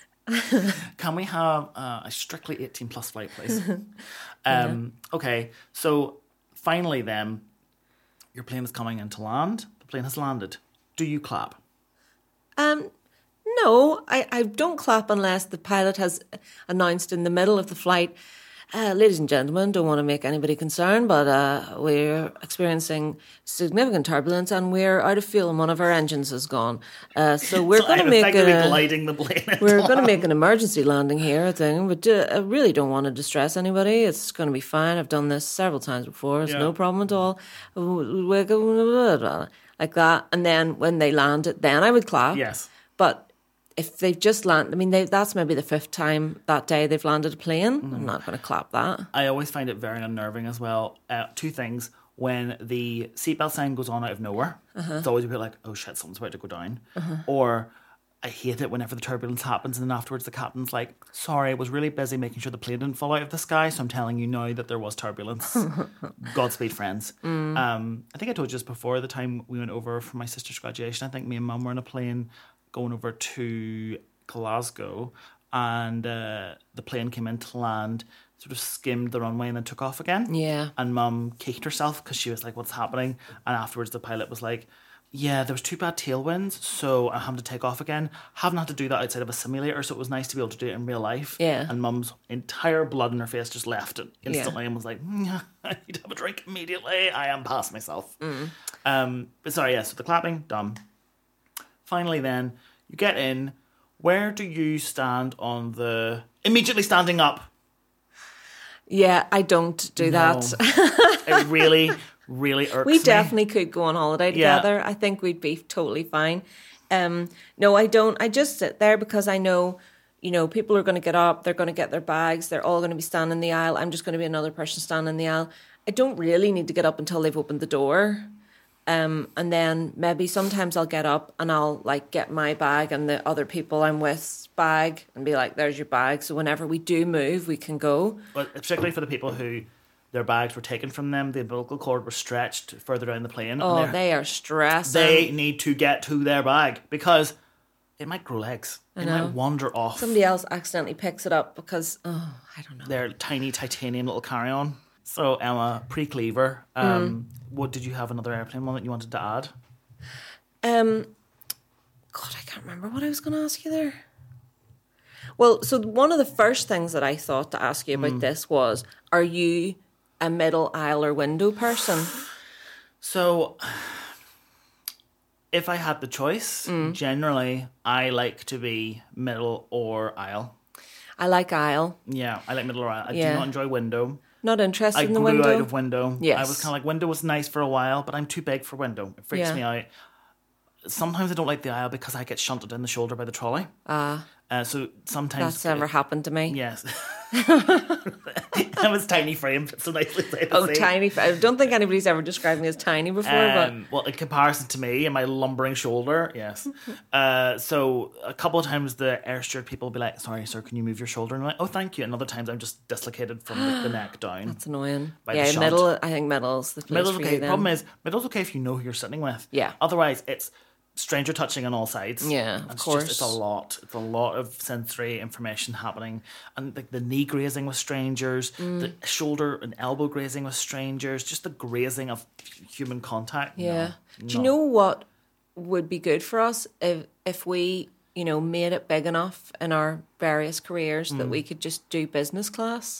Can we have uh, a strictly eighteen plus flight, please? um, yeah. Okay, so finally then, your plane is coming in to land. The plane has landed. Do you clap? Um, no, I, I don't clap unless the pilot has announced in the middle of the flight, Uh, ladies and gentlemen, don't want to make anybody concerned, but uh, we're experiencing significant turbulence and we're out of fuel and one of our engines has gone. Uh, so we're so going to make a, gliding the plane. We're going to make an emergency landing here, I think, but uh, I really don't want to distress anybody. It's going to be fine. I've done this several times before. It's yeah. no problem at all. We're going like that, and then when they land it, then I would clap. Yes, but. If they've just landed, I mean, they, that's maybe the fifth time that day they've landed a plane. Mm. I'm not going to clap that. I always find it very unnerving as well. Uh, two things. When the seatbelt sign goes on out of nowhere, uh-huh. it's always a bit like, oh shit, something's about to go down. Uh-huh. Or I hate it whenever the turbulence happens and then afterwards the captain's like, sorry, I was really busy making sure the plane didn't fall out of the sky, so I'm telling you now that there was turbulence. Godspeed, friends. Mm. Um, I think I told you this before, the time we went over for my sister's graduation. I think me and mum were in a plane going over to Glasgow, and uh, the plane came in to land, sort of skimmed the runway and then took off again. Yeah. And mum kicked herself because she was like, what's happening? And afterwards the pilot was like, yeah, there was two bad tailwinds, so I had to take off again. Haven't had to do that outside of a simulator, so it was nice to be able to do it in real life. Yeah. And mum's entire blood in her face just left it instantly yeah. and was like, mm, I need to have a drink immediately. I am past myself. Mm. Um, but sorry, yeah, so the clapping, done. Finally then, you get in. Where do you stand on the... Immediately standing up. Yeah, I don't do no. that. It really, really irks we me. We definitely could go on holiday together. Yeah. I think we'd be totally fine. Um, no, I don't. I just sit there because I know, you know, people are going to get up. They're going to get their bags. They're all going to be standing in the aisle. I'm just going to be another person standing in the aisle. I don't really need to get up until they've opened the door. Um, and then maybe sometimes I'll get up and I'll like get my bag and the other people I'm with's bag and be like, there's your bag. So whenever we do move, we can go. Well, particularly for the people who their bags were taken from them, the umbilical cord was stretched further down the plane. Oh, they are stressing. They need to get to their bag because it might grow legs. It might wander off. Somebody else accidentally picks it up because, oh, I don't know. Their tiny titanium little carry-on. So, Emma, pre-Cleaver, um, mm. what did you have another airplane one that you wanted to add? Um, God, I can't remember what I was going to ask you there. Well, so one of the first things that I thought to ask you about Mm. this was, are you a middle aisle or window person? So, if I had the choice, Mm. generally, I like to be middle or aisle. I like aisle. Yeah, I like middle or aisle. I Yeah. do not enjoy window. Not interested I in the grew window. out of window. Yes. I was kind of like, window was nice for a while, but I'm too big for window. It freaks Yeah. me out. Sometimes I don't like the aisle because I get shunted in the shoulder by the trolley. Ah, Uh, so sometimes... that's never happened to me. Yes. I was tiny framed. It's so nicely said to Oh, say. tiny. I don't think anybody's ever described me as tiny before, Um, well, in comparison to me and my lumbering shoulder, yes. uh, so a couple of times the air steward people will be like, "Sorry, sir, can you move your shoulder?" And I'm like, "Oh, thank you." And other times I'm just dislocated from the, the neck down. but it's annoying. By the Yeah, shunt. middle. I think middle's the place Middle's for okay. you then. Problem is, middle's okay if you know who you're sitting with. Yeah. Otherwise, it's stranger touching on all sides. Yeah, And of it's course. Just, it's a lot. It's a lot of sensory information happening, and like the knee grazing with strangers, Mm. the shoulder and elbow grazing with strangers, just the grazing of human contact. Yeah. No, Do you no. know what would be good for us if if we, you know, made it big enough in our various careers that Mm. we could just do business class?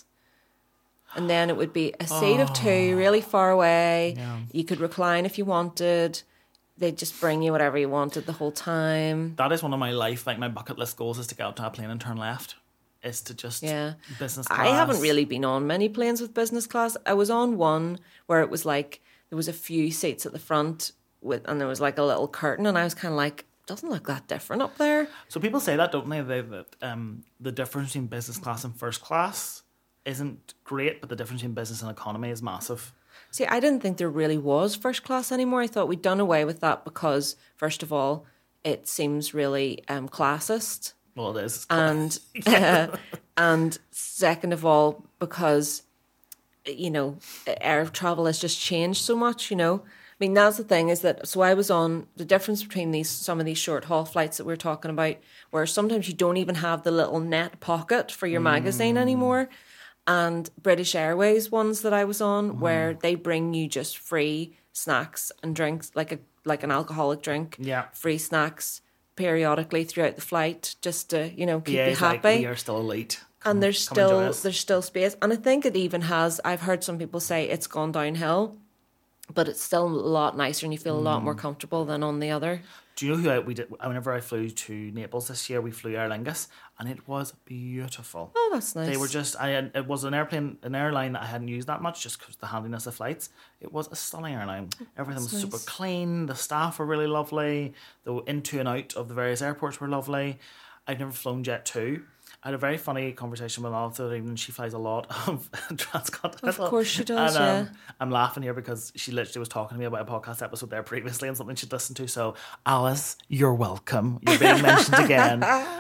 And then it would be a seat of Oh. two, really far away. You could recline if you wanted. They'd just bring you whatever you wanted the whole time. That is one of my life, like my bucket list goals, is to get up to a plane and turn left. Is to just Yeah. business class. I haven't really been on many planes with business class. I was on one where it was like there was a few seats at the front with, and there was like a little curtain, and I was kind of like, doesn't look that different up there. So people say that, don't they? They that um, the difference between business class and first class isn't great, but the difference between business and economy is massive. See, I didn't think there really was first class anymore. I thought we'd done away with that because, first of all, it seems really um, classist. Well, it is. And uh, and second of all, because, you know, air travel has just changed so much, you know. I mean, that's the thing is that, so I was on the difference between these, some of these short haul flights that we're talking about, where sometimes you don't even have the little net pocket for your magazine anymore. And British Airways ones that I was on, where they bring you just free snacks and drinks, like a like an alcoholic drink, Yeah. free snacks periodically throughout the flight, just to, you know, keep Yeah, you it's like, happy. we are still elite. Come- And there's come enjoy still us. there's still space, and I think it even has. I've heard some people say it's gone downhill, but it's still a lot nicer, and you feel a lot Mm. more comfortable than on the other. Do you know who I, we did? Whenever I flew to Naples this year, we flew Aer Lingus, and it was beautiful. Oh, that's nice. They were just, I had, it was an airplane, an airline that I hadn't used that much just because the handiness of flights. It was a stunning airline. Everything was That's super nice. clean. The staff were really lovely. The into and out of the various airports were lovely. I'd never flown Jet two. I had a very funny conversation with Alice the other evening. She flies a lot of transcontinental. Of course she does, And, um, yeah. I'm laughing here because she literally was talking to me about a podcast episode there previously and something she'd listened to. So, Alice, you're welcome. You're being mentioned again.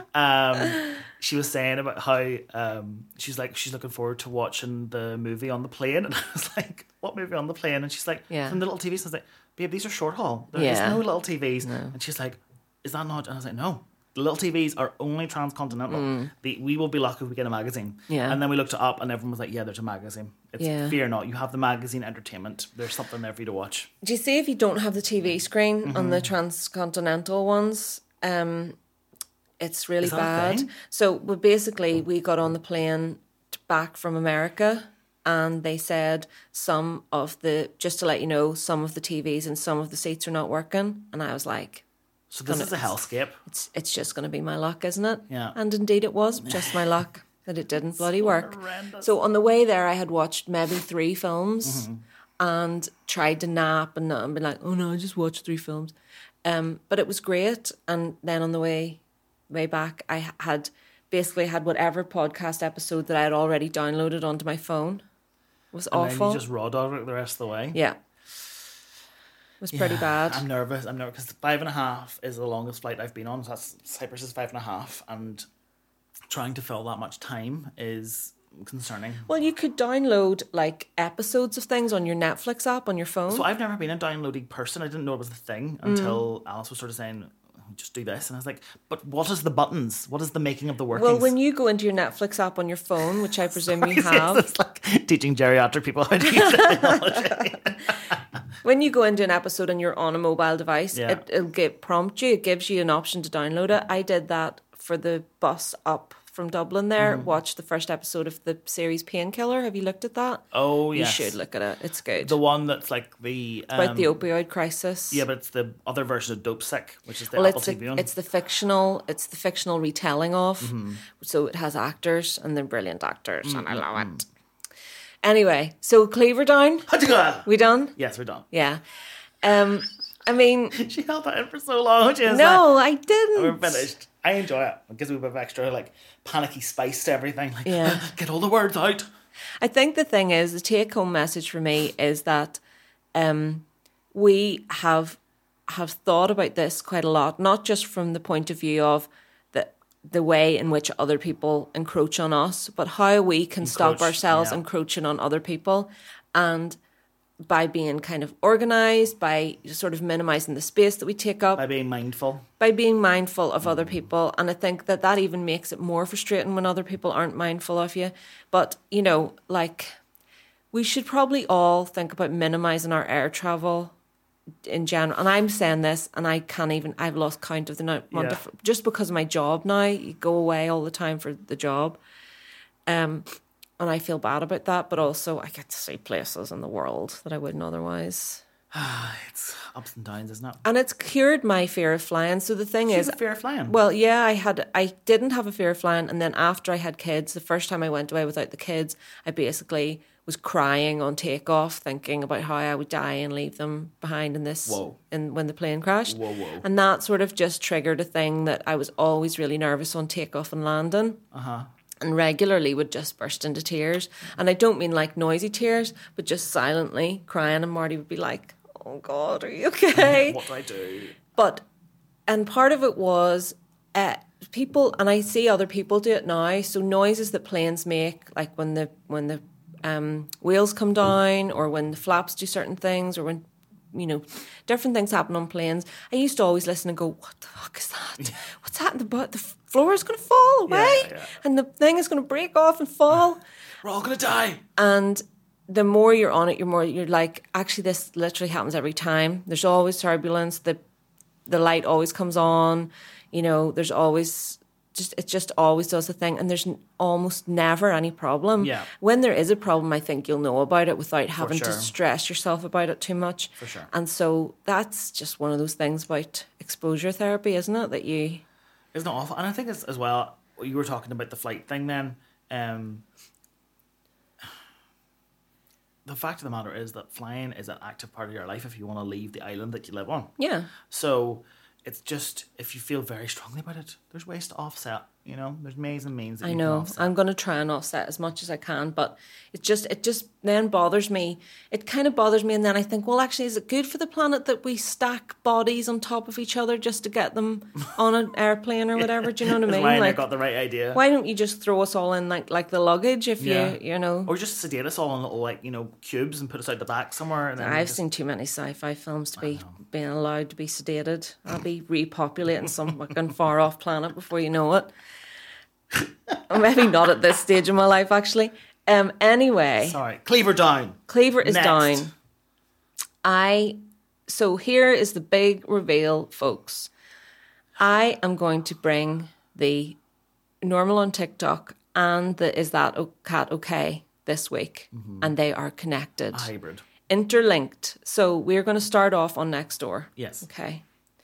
Um, she was saying about how um, she's like, she's looking forward to watching the movie on the plane. And I was like, what movie on the plane? And she's like, Yeah. from the little T Vs. I was like, babe, these are short haul. There is Yeah. no little T Vs. And she's like, is that not? And I was like, no. The little T Vs are only transcontinental. The, we will be lucky if we get a magazine. Mm. Yeah. And then we looked it up and everyone was like, yeah, there's a magazine. It's Yeah. fear not. You have the magazine entertainment. There's something there for you to watch. Do you see if you don't have the T V screen on Mm-hmm. the transcontinental ones, um, it's really Is that a bad. thing? So, but basically, we got on the plane t- back from America, and they said some of the, just to let you know, some of the T Vs and some of the seats are not working, and I was like, So this Gonna- is a hellscape. it's it's just going to be my luck, isn't it? Yeah. And indeed, it was just my luck that it didn't bloody work. horrendous. So on the way there, I had watched maybe three films Mm-hmm. and tried to nap and, and been like, oh no, I just watched three films. Um, but it was great. And then on the way way back, I had basically had whatever podcast episode that I had already downloaded onto my phone. It was And awful. then you just raw dog it the rest of the way. Yeah. It was pretty Yeah, bad. I'm nervous. I'm nervous because five and a half is the longest flight I've been on. So that's Cyprus is five and a half, and trying to fill that much time is concerning. Well, you could download like episodes of things on your Netflix app on your phone. So I've never been a downloading person. I didn't know it was the thing until Alice was sort of saying, "Just do this," and I was like, "But what is the buttons? What is the making of the workings?" Well, when you go into your Netflix app on your phone, which I presume you have, it's like teaching geriatric people how to use technology. when you go into an episode and you're on a mobile device, Yeah. it, it'll get, prompt you. It gives you an option to download it. I did that for the bus up from Dublin there watched the first episode of the series Painkiller. Have you looked at that? Oh, yes. You should look at it. It's good. The one that's like the... Um, About the opioid crisis. Yeah, but it's the other version of Dope Sick, which is the Well, Apple it's T V the, one. it's the fictional it's the fictional retelling of. Mm-hmm. So it has actors and they're brilliant actors and I love it. Anyway, so Cleaver down. Hajjah! We done? Yes, we're done. Yeah. Um I mean She held that in for so long. She was no, like, I didn't. we're finished. I enjoy it. It gives me a bit of extra like panicky spice to everything. Like, Yeah. get all the words out. I think the thing is, the take-home message for me is that um, we have have thought about this quite a lot, not just from the point of view of the the way in which other people encroach on us, but how we can stop Encroach, ourselves yeah. encroaching on other people, and by being kind of organised, by sort of minimising the space that we take up, By being mindful. by being mindful of other people. And I think that that even makes it more frustrating when other people aren't mindful of you. But, you know, like, we should probably all think about minimising our air travel in general. And I'm saying this, and I can't even, I've lost count of the amount Yeah. of, just because of my job now, you go away all the time for the job. Um, and I feel bad about that, but also I get to see places in the world that I wouldn't otherwise. It's ups and downs, isn't it? And it's cured my fear of flying. So the thing She's is, a fear of flying. well, yeah, I had, I didn't have a fear of flying, and then after I had kids, the first time I went away without the kids, I basically was crying on takeoff, thinking about how I would die and leave them behind in this, Whoa. in when the plane crashed. Whoa, whoa. And that sort of just triggered a thing that I was always really nervous on takeoff and landing. Uh huh. And regularly would just burst into tears, and I don't mean like noisy tears, but just silently crying. And Marty would be like, "Oh God, are you okay?" What do I do? But, and part of it was uh, people, and I see other people do it now. So noises that planes make, like when the when the um, wheels come down, or when the flaps do certain things, or when, you know, different things happen on planes. I used to always listen and go, "What the fuck is that? What's happening? The, the floor is going to fall away, Yeah, yeah. and the thing is going to break off and fall." We're all going to die. And the more you're on it, you're more you're like, actually, this literally happens every time. There's always turbulence. The the light always comes on. You know, there's always just it just always does the thing, and there's n- almost never any problem. Yeah. When there is a problem, I think you'll know about it without having to sure. stress yourself about it too much. For sure. And so that's just one of those things about exposure therapy, isn't it? That you Isn't it awful? And I think it's as well, you were talking about the flight thing then. Um, the fact of the matter is that flying is an active part of your life if you want to leave the island that you live on. yeah. So it's just, if you feel very strongly about it, there's ways to offset, you know? There's ways and means that I you know. can offset. I'm going to try and offset as much as I can, but it just it just then bothers me. It kind of bothers me, and then I think, well, actually, is it good for the planet that we stack bodies on top of each other just to get them on an airplane or whatever? Do you know what I Is mean? Ryan Like, got the right idea. why don't you just throw us all in like like the luggage if Yeah. you you know? Or just sedate us all in little, like, you know, cubes and put us out the back somewhere. And then we I've just, seen too many sci-fi films to be being allowed to be sedated. I'll be repopulating some fucking far off planet before you know it. Or maybe not at this stage of my life, actually. Um. Anyway, Sorry. Cleaver down. Cleaver is Next. down. I. So here is the big reveal, folks. I am going to bring the normal on TikTok and the Is That O- Cat Okay this week, and they are connected. A hybrid. Interlinked. So we're going to start off on Nextdoor. Yes. Okay.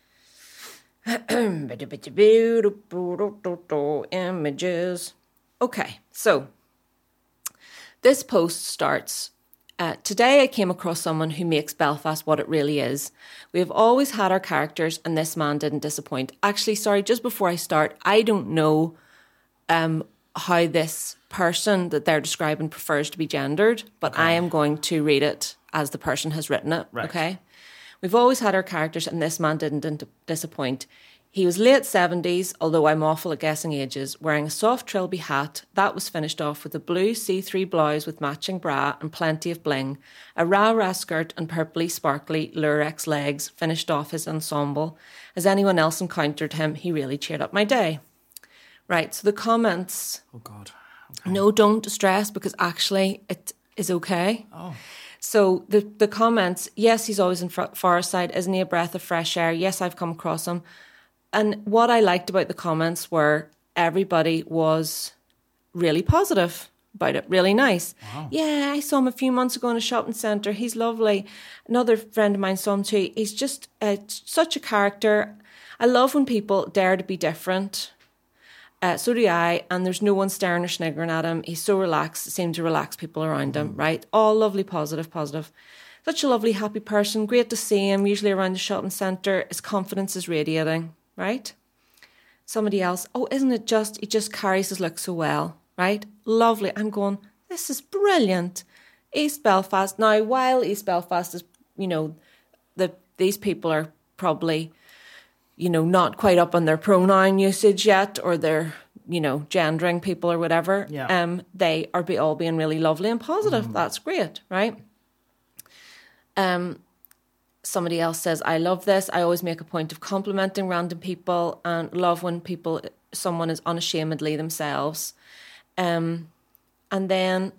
Images. Okay, so this post starts. Uh, Today I came across someone who makes Belfast what it really is. We have always had our characters, and this man didn't disappoint. Actually, sorry, just before I start, I don't know um, how this person that they're describing prefers to be gendered, but I am going to read it as the person has written it. Right. Okay. We've always had our characters, and this man didn't, didn't disappoint. He was late seventies, although I'm awful at guessing ages, wearing a soft trilby hat that was finished off with a blue C three blouse with matching bra and plenty of bling, a rah-rah skirt and purpley sparkly Lurex legs finished off his ensemble. As anyone else encountered him, he really cheered up my day. Right, so the comments, Oh, God. Okay. no, don't stress, because actually it is okay. Oh. So the the comments, yes, he's always in fr- Forest Side. Isn't he a breath of fresh air? Yes, I've come across him. And what I liked about the comments were, everybody was really positive about it, really nice. Wow. Yeah, I saw him a few months ago in a shopping centre. He's lovely. Another friend of mine saw him too. He's just uh, such a character. I love when people dare to be different. Uh, so do I. And there's no one staring or sniggering at him. He's so relaxed. It seems to relax people around him, right? All lovely, positive, positive. Such a lovely, happy person. Great to see him, usually around the shopping centre. His confidence is radiating, right? Somebody else, oh, isn't it just, he just carries his look so well, right? Lovely. I'm going, this is brilliant. East Belfast. Now, while East Belfast is, you know, the these people are probably, you know, not quite up on their pronoun usage yet, or their, you know, gendering people or whatever. Yeah. Um, they are be all being really lovely and positive. Mm. That's great, right? Um, somebody else says, I love this. I always make a point of complimenting random people and love when people, someone is unashamedly themselves. Um, and then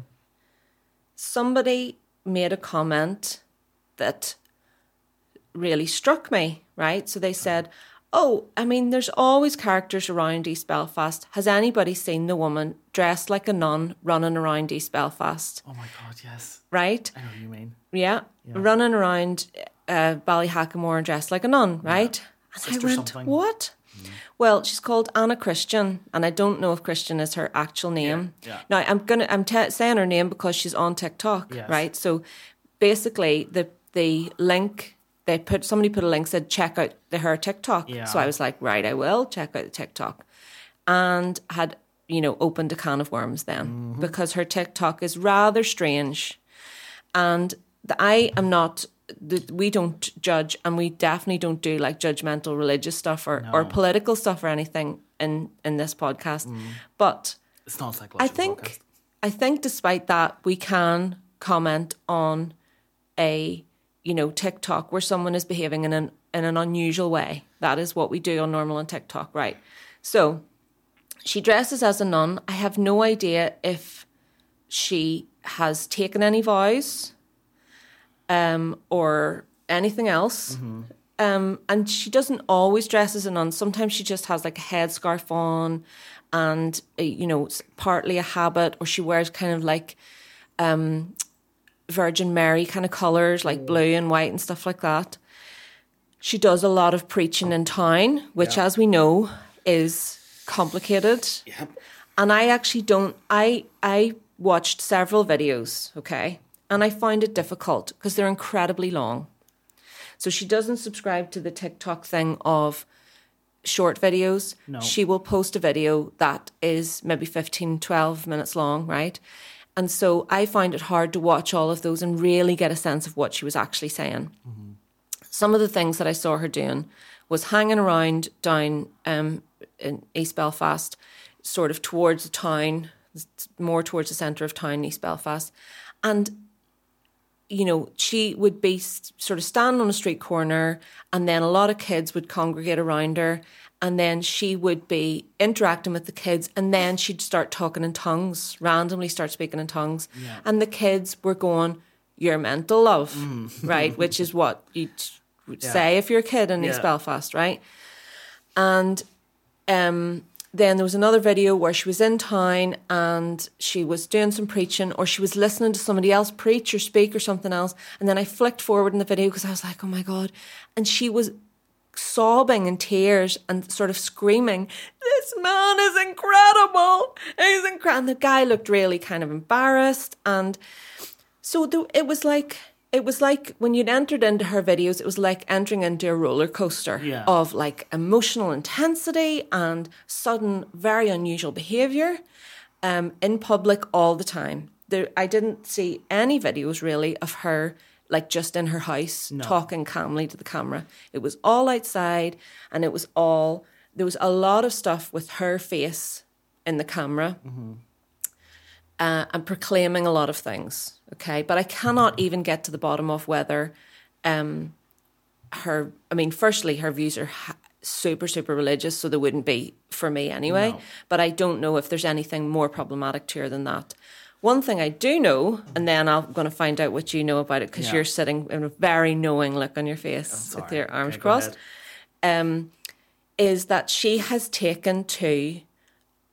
somebody made a comment that really struck me, right? So they said, oh, I mean, there's always characters around East Belfast. Has anybody seen the woman dressed like a nun running around East Belfast? Oh my God, yes. Right? I know what you mean. Yeah, yeah. Running around uh, Ballyhackamore dressed like a nun, right? Yeah. And Sister I went, something. what? Mm. Well, she's called Anna Christian, and I don't know if Christian is her actual name. Yeah, yeah. Now, I'm gonna I'm t- saying her name because she's on TikTok, yes. right? So basically, the the link they put somebody put a link said check out the her TikTok. Yeah. So I was like, right, I will check out the TikTok, and had you know opened a can of worms then mm-hmm. because her TikTok is rather strange, and the, I am not. The, we don't judge, and we definitely don't do like judgmental religious stuff or, no. or political stuff or anything in, in this podcast. Mm. But it's not psychological. I think podcast. I think despite that, we can comment on a you know TikTok where someone is behaving in an in an unusual way. That is what we do on Normal on TikTok, right? So she dresses as a nun. I have no idea if she has taken any vows. Um, or anything else. Mm-hmm. Um, and she doesn't always dress as a nun. Sometimes she just has like a headscarf on and, a, you know, partly a habit, or she wears kind of like um, Virgin Mary kind of colours, like mm. blue and white and stuff like that. She does a lot of preaching in town, which, yeah. as we know, is complicated. Yep. And I actually don't... I I watched several videos, okay? And I find it difficult because they're incredibly long. So she doesn't subscribe to the TikTok thing of short videos. No. She will post a video that is maybe fifteen, twelve minutes long, right? And so I find it hard to watch all of those and really get a sense of what she was actually saying. Mm-hmm. Some of the things that I saw her doing was hanging around down um, in East Belfast, sort of towards the town, more towards the centre of town, East Belfast. And you know, she would be sort of standing on a street corner, and then a lot of kids would congregate around her, and then she would be interacting with the kids, and then she'd start talking in tongues, randomly start speaking in tongues. Yeah. And the kids were going, you're mental, love, mm. right? Which is what you'd yeah. say if you're a kid in yeah. East Belfast, right? And um, then there was another video where she was in town and she was doing some preaching, or she was listening to somebody else preach or speak or something else. And then I flicked forward in the video because I was like, oh my God. And she was sobbing in tears and sort of screaming, this man is incredible. He's incredible. And the guy looked really kind of embarrassed. And so there, it was like... It was like when you'd entered into her videos, it was like entering into a roller coaster yeah. of like emotional intensity and sudden, very unusual behaviour um, in public all the time. There, I didn't see any videos really of her like just in her house no. talking calmly to the camera. It was all outside, and it was all, there was a lot of stuff with her face in the camera. Mm-hmm. Uh, and proclaiming a lot of things, okay? But I cannot even get to the bottom of whether um, her... I mean, firstly, her views are ha- super, super religious, so they wouldn't be for me anyway. No. But I don't know if there's anything more problematic to her than that. One thing I do know, and then I'm going to find out what you know about it, because yeah. you're sitting in a very knowing look on your face with your arms okay, crossed, um, is that she has taken to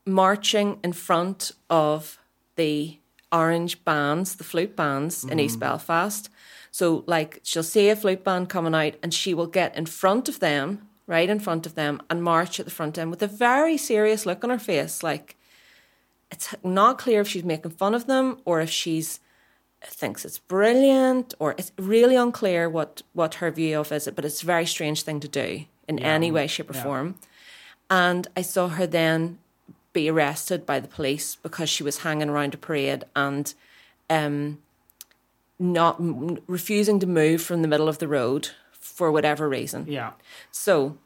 marching in front of the orange bands, the flute bands in East Belfast. So, like, she'll see a flute band coming out and she will get in front of them, right in front of them, and march at the front end with a very serious look on her face. Like, it's not clear if she's making fun of them or if she's thinks it's brilliant, or it's really unclear what, what her view of is it, but it's a very strange thing to do in yeah. any way, shape or yeah. form. And I saw her then be arrested by the police because she was hanging around a parade and um, not refusing to move from the middle of the road for whatever reason. Yeah. So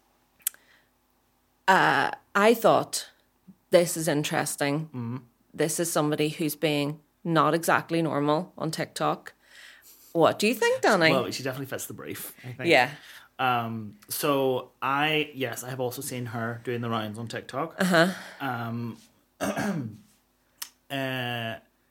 uh, I thought, this is interesting. Mm-hmm. This is somebody who's being not exactly normal on TikTok. What do you think, Danny? Well, she definitely fits the brief, I think. Yeah. Um, so I, yes, I have also seen her doing the rounds on TikTok. Uh-huh. Um, uh,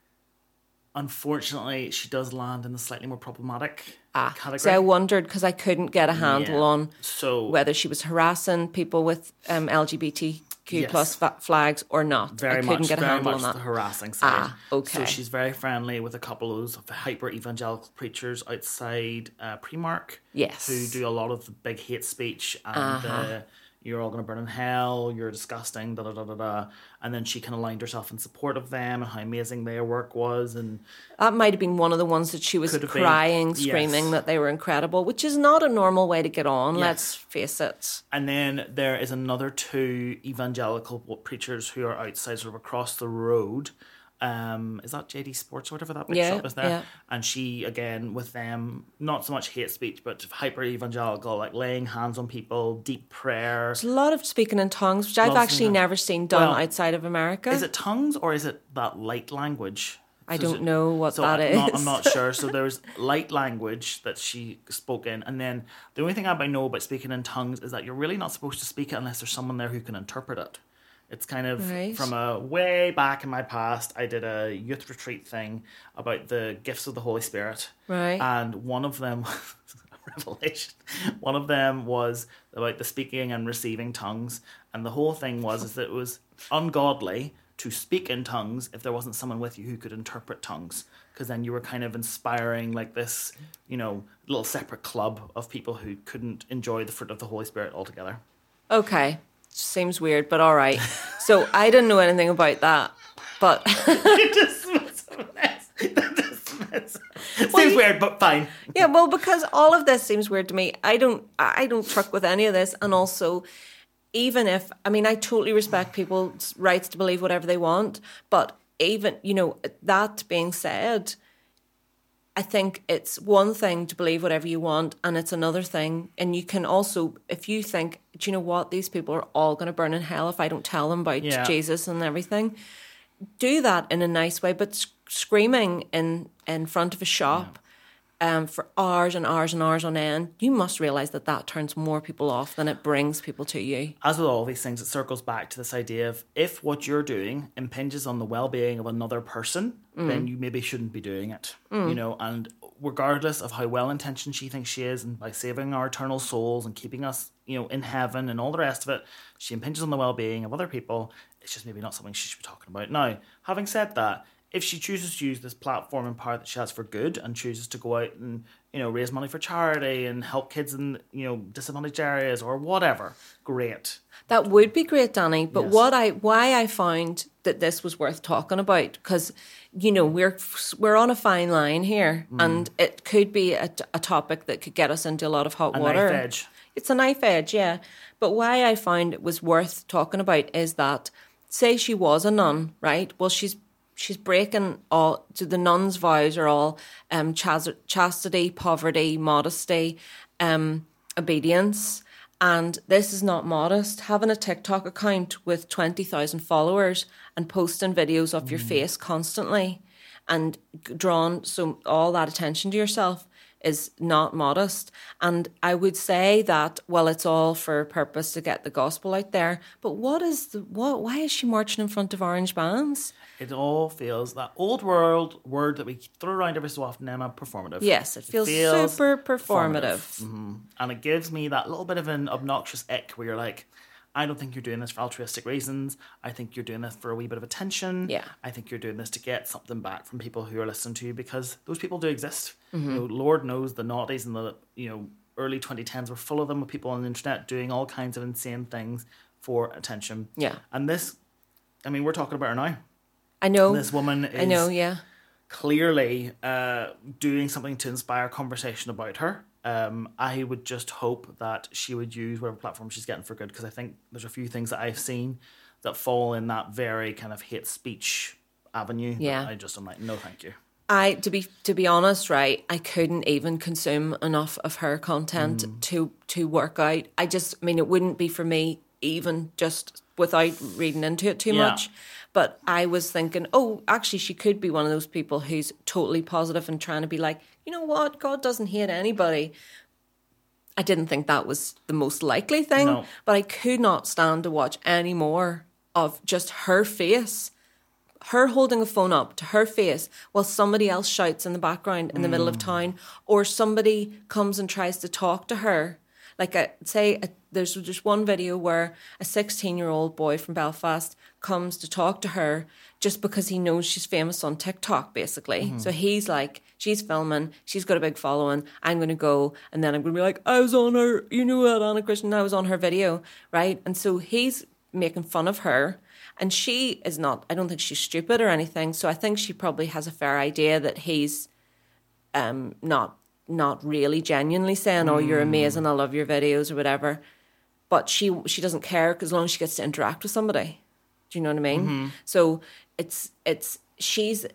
unfortunately, she does land in the slightly more problematic ah, category. So I wondered, because I couldn't get a handle yeah. on so, whether she was harassing people with um, L G B T Q yes. plus fa- flags or not. Very I couldn't much, get a very handle much on that. The harassing side. Ah, okay. So she's very friendly with a couple of those hyper evangelical preachers outside uh, Primark. Yes. Who do a lot of the big hate speech and uh-huh. uh, you're all going to burn in hell, you're disgusting, da da da da da. And then she kind of lined herself in support of them and how amazing their work was. And that might have been one of the ones that she was crying, been. screaming yes. that they were incredible, which is not a normal way to get on, yes. let's face it. And then there is another two evangelical preachers who are outside, sort of across the road. Um, is that J D Sports or whatever that big yeah, shop is there? Yeah. And she, again, with them, not so much hate speech, but hyper evangelical, like laying hands on people, deep prayer. There's a lot of speaking in tongues, which I've actually never seen done well, outside of America. Is it tongues or is it that light language? I so don't it, know what so that I'm is. Not, I'm not sure. So there's light language that she spoke in. And then the only thing I know about speaking in tongues is that you're really not supposed to speak it unless there's someone there who can interpret it. It's kind of right. from a way back in my past, I did a youth retreat thing about the gifts of the Holy Spirit. Right. And one of them, revelation, one of them was about the speaking and receiving tongues. And the whole thing was is that it was ungodly to speak in tongues if there wasn't someone with you who could interpret tongues. Because then you were kind of inspiring like this, you know, little separate club of people who couldn't enjoy the fruit of the Holy Spirit altogether. Okay. Seems weird, but all right. So I didn't know anything about that, but dismiss dismiss. Seems well, you, weird, but fine. Yeah, well, because all of this seems weird to me. I don't, I don't truck with any of this, and also, even if I mean, I totally respect people's rights to believe whatever they want, but even you know, that being said, I think it's one thing to believe whatever you want, and it's another thing. And you can also, if you think, do you know what, these people are all going to burn in hell if I don't tell them about yeah. Jesus and everything, do that in a nice way. But sc- screaming in, in front of a shop yeah. um, for hours and hours and hours on end, you must realise that that turns more people off than it brings people to you. As with all these things, it circles back to this idea of if what you're doing impinges on the well-being of another person, mm. then you maybe shouldn't be doing it. Mm. You know, and regardless of how well-intentioned she thinks she is, and by saving our eternal souls and keeping us, you know, in heaven and all the rest of it, she impinges on the well-being of other people. It's just maybe not something she should be talking about. Now, having said that, if she chooses to use this platform and power that she has for good and chooses to go out and, you know, raise money for charity and help kids in, you know, disadvantaged areas or whatever, great. That would be great, Danny. But yes. what I why I found that this was worth talking about, because, you know, we're we're on a fine line here, mm. and it could be a, a topic that could get us into a lot of hot a water. A knife edge. It's a knife edge, yeah. But why I found it was worth talking about is that, say she was a nun, right? Well, she's She's breaking all, so the nun's vows are all um, chas- chastity, poverty, modesty, um, obedience. And this is not modest. Having a TikTok account with twenty thousand followers and posting videos of mm. your face constantly and drawing so all that attention to yourself is not modest. And I would say that, well, it's all for a purpose to get the gospel out there. But what is the, what, why is she marching in front of orange bands? It all feels that old world word that we throw around every so often, Emma, performative. Yes, it feels, it feels super performative. Mm-hmm. And it gives me that little bit of an obnoxious ick where you're like, I don't think you're doing this for altruistic reasons. I think you're doing this for a wee bit of attention. Yeah. I think you're doing this to get something back from people who are listening to you, because those people do exist. Mm-hmm. You know, Lord knows the noughties and the, you know, early twenty tens were full of them, with people on the internet doing all kinds of insane things for attention. Yeah. And this, I mean, we're talking about her now. I know. This woman is I know, yeah. clearly uh, doing something to inspire conversation about her. Um, I would just hope that she would use whatever platform she's getting for good, because I think there's a few things that I've seen that fall in that very kind of hate speech avenue. Yeah. I just am like, no, thank you. I to be to be honest, right, I couldn't even consume enough of her content mm. to to work out. I just, I mean, it wouldn't be for me even just without reading into it too yeah. much. But I was thinking, oh, actually, she could be one of those people who's totally positive and trying to be like, you know what, God doesn't hate anybody. I didn't think that was the most likely thing, no. but I could not stand to watch any more of just her face, her holding a phone up to her face while somebody else shouts in the background in the mm. middle of town, or somebody comes and tries to talk to her. Like, a, say, a, there's just one video where a sixteen-year-old boy from Belfast comes to talk to her just because he knows she's famous on TikTok, basically. Mm-hmm. So he's like, she's filming, she's got a big following, I'm going to go, and then I'm going to be like, I was on her, you know what, Anna Christian, I was on her video, right? And so he's making fun of her, and she is not, I don't think she's stupid or anything, so I think she probably has a fair idea that he's um, not not really genuinely saying, oh, you're amazing, I love your videos or whatever. But she she doesn't care, because as long as she gets to interact with somebody. Do you know what I mean? Mm-hmm. So it's it's she's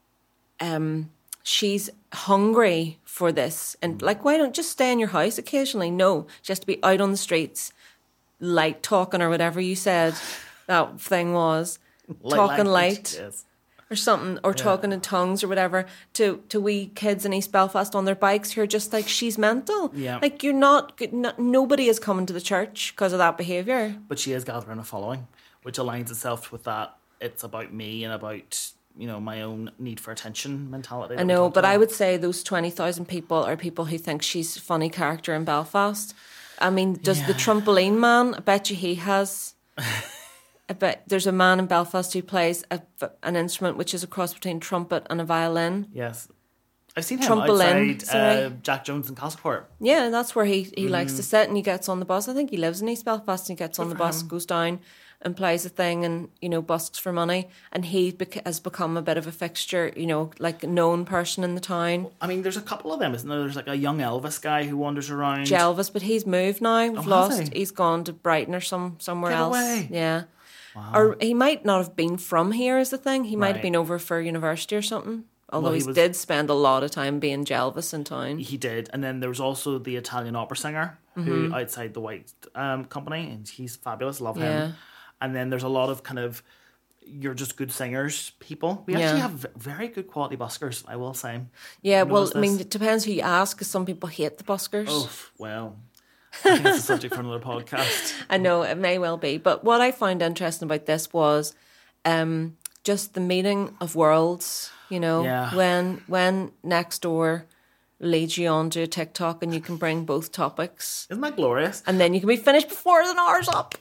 um she's hungry for this, and like, why don't just stay in your house occasionally? No, she has to be out on the streets, light talking, or whatever you said that thing was, light talking light. Yes. Or something, or yeah. talking in tongues or whatever to, to wee kids in East Belfast on their bikes who are just like, she's mental. Yeah. Like, you're not, not nobody is coming to the church because of that behaviour. But she is gathering a following, which aligns itself with that it's about me and about, you know, my own need for attention mentality. I know, but I would say those twenty thousand people are people who think she's a funny character in Belfast. I mean, does yeah. the trampoline man, I bet you he has... I bet there's a man in Belfast who plays a, an instrument which is a cross between trumpet and a violin. Yes. I've seen him Trampoline, outside uh, Jack Jones in Castleport. Yeah, that's where he, he mm. likes to sit, and he gets on the bus. I think he lives in East Belfast, and he gets Good on the bus, him. goes down and plays a thing and, you know, busks for money. And he bec- has become a bit of a fixture, you know, like a known person in the town. I mean, there's a couple of them, isn't there? There's like a young Elvis guy who wanders around. Elvis, but he's moved now. We've oh, lost. He? He's gone to Brighton or some somewhere Get else. Away. Yeah. Wow. Or he might not have been from here is the thing. He might right. have been over for university or something. Although well, he, he was, did spend a lot of time being Jelvis in town. He did. And then there was also the Italian opera singer mm-hmm. who outside the White um, Company, and he's fabulous, love yeah. him. And then there's a lot of kind of, you're just good singers people. We yeah. actually have very good quality buskers, I will say. Yeah, well, I mean, it depends who you ask, because some people hate the buskers. Oh, well... I think it's a subject for another podcast. I know, it may well be. But what I found interesting about this was um, just the meeting of worlds, you know, yeah. when when Nextdoor leads you on to a TikTok and you can bring both topics. Isn't that glorious? And then you can be finished before the hour's up.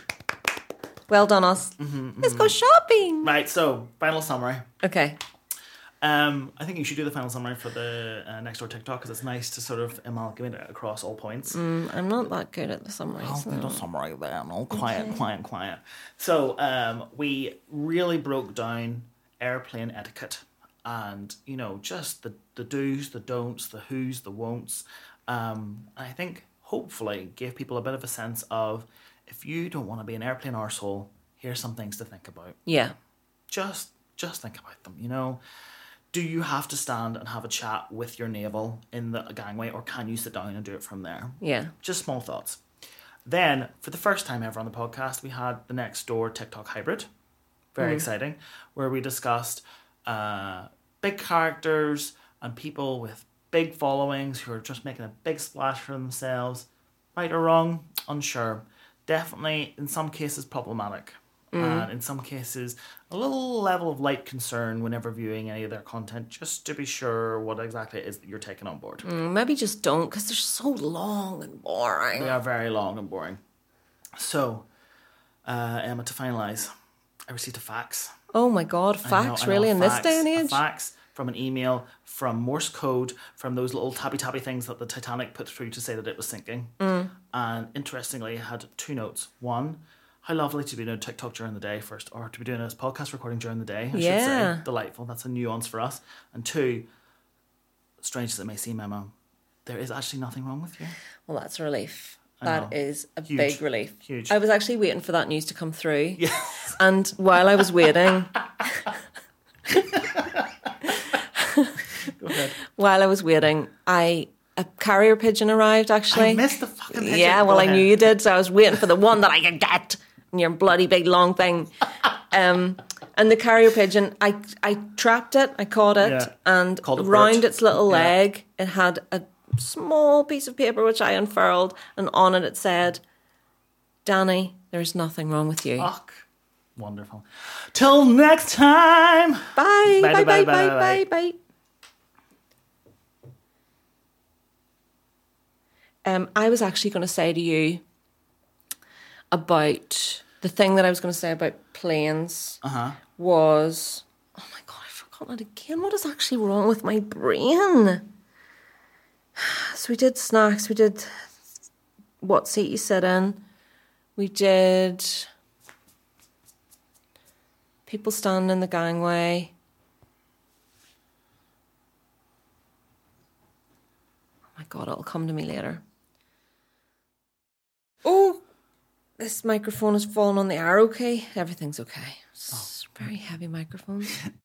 Well done, us. Mm-hmm, mm-hmm. Let's go shopping. Right, so, final summary. Okay. Um, I think you should do the final summary for the uh, Nextdoor TikTok, because it's nice to sort of amalgamate it across all points. Mm, I'm not that good at the summaries. Oh, no. the summary then. All quiet, okay. quiet, quiet. So um, we really broke down airplane etiquette and, you know, just the, the do's, the don'ts, the who's, the won'ts. Um, and I think hopefully gave people a bit of a sense of, if you don't want to be an airplane arsehole, here's some things to think about. Yeah. Just, just think about them, you know. Do you have to stand and have a chat with your navel in the gangway, or can you sit down and do it from there? Yeah. Just small thoughts. Then, for the first time ever on the podcast, we had the Nextdoor TikTok hybrid. Very mm. exciting. Where we discussed uh, big characters and people with big followings who are just making a big splash for themselves. Right or wrong? Unsure. Definitely, in some cases, problematic. Mm. And in some cases, a little level of light concern whenever viewing any of their content, just to be sure what exactly it is that you're taking on board. Mm, maybe just don't, because they're so long and boring. They are very long and boring. So, Uh, Emma, to finalise, I received a fax. Oh my God, I know, fax I know, really a in fax, this day and A age? fax from an email, from Morse code, from those little tappy tappy things that the Titanic put through to say that it was sinking. Mm. And interestingly, it had two notes. One, how lovely to be doing TikTok during the day first, or to be doing a podcast recording during the day, I Yeah. should say. Delightful. That's a nuance for us. And two, strange as it may seem, Emma, there is actually nothing wrong with you. Well, that's a relief. I That know. is a Huge. big relief. Huge. I was actually waiting for that news to come through. Yes. And while I was waiting... Go ahead. While I was waiting, I... A carrier pigeon arrived, actually. I missed the fucking pigeon. Yeah, well, Go I ahead. knew you did, so I was waiting for the one that I could get. And your bloody big long thing. Um, and the carrier pigeon, I I trapped it, I caught it, Yeah. and Called it round Bert. its little Yeah. leg, it had a small piece of paper which I unfurled, and on it it said, Danny, there's nothing wrong with you. Fuck. Wonderful. Till next time. Bye, Bye, bye, bye, bye, bye, bye, bye, bye, bye. Um, I was actually going to say to you about the thing that I was going to say about planes Uh-huh. was, oh my God, I've forgotten it again. What is actually wrong with my brain? So we did snacks, we did what seat you sit in, we did people standing in the gangway. Oh my God, it'll come to me later. Oh, this microphone has fallen on the arrow key. Everything's okay. It's a very heavy microphone.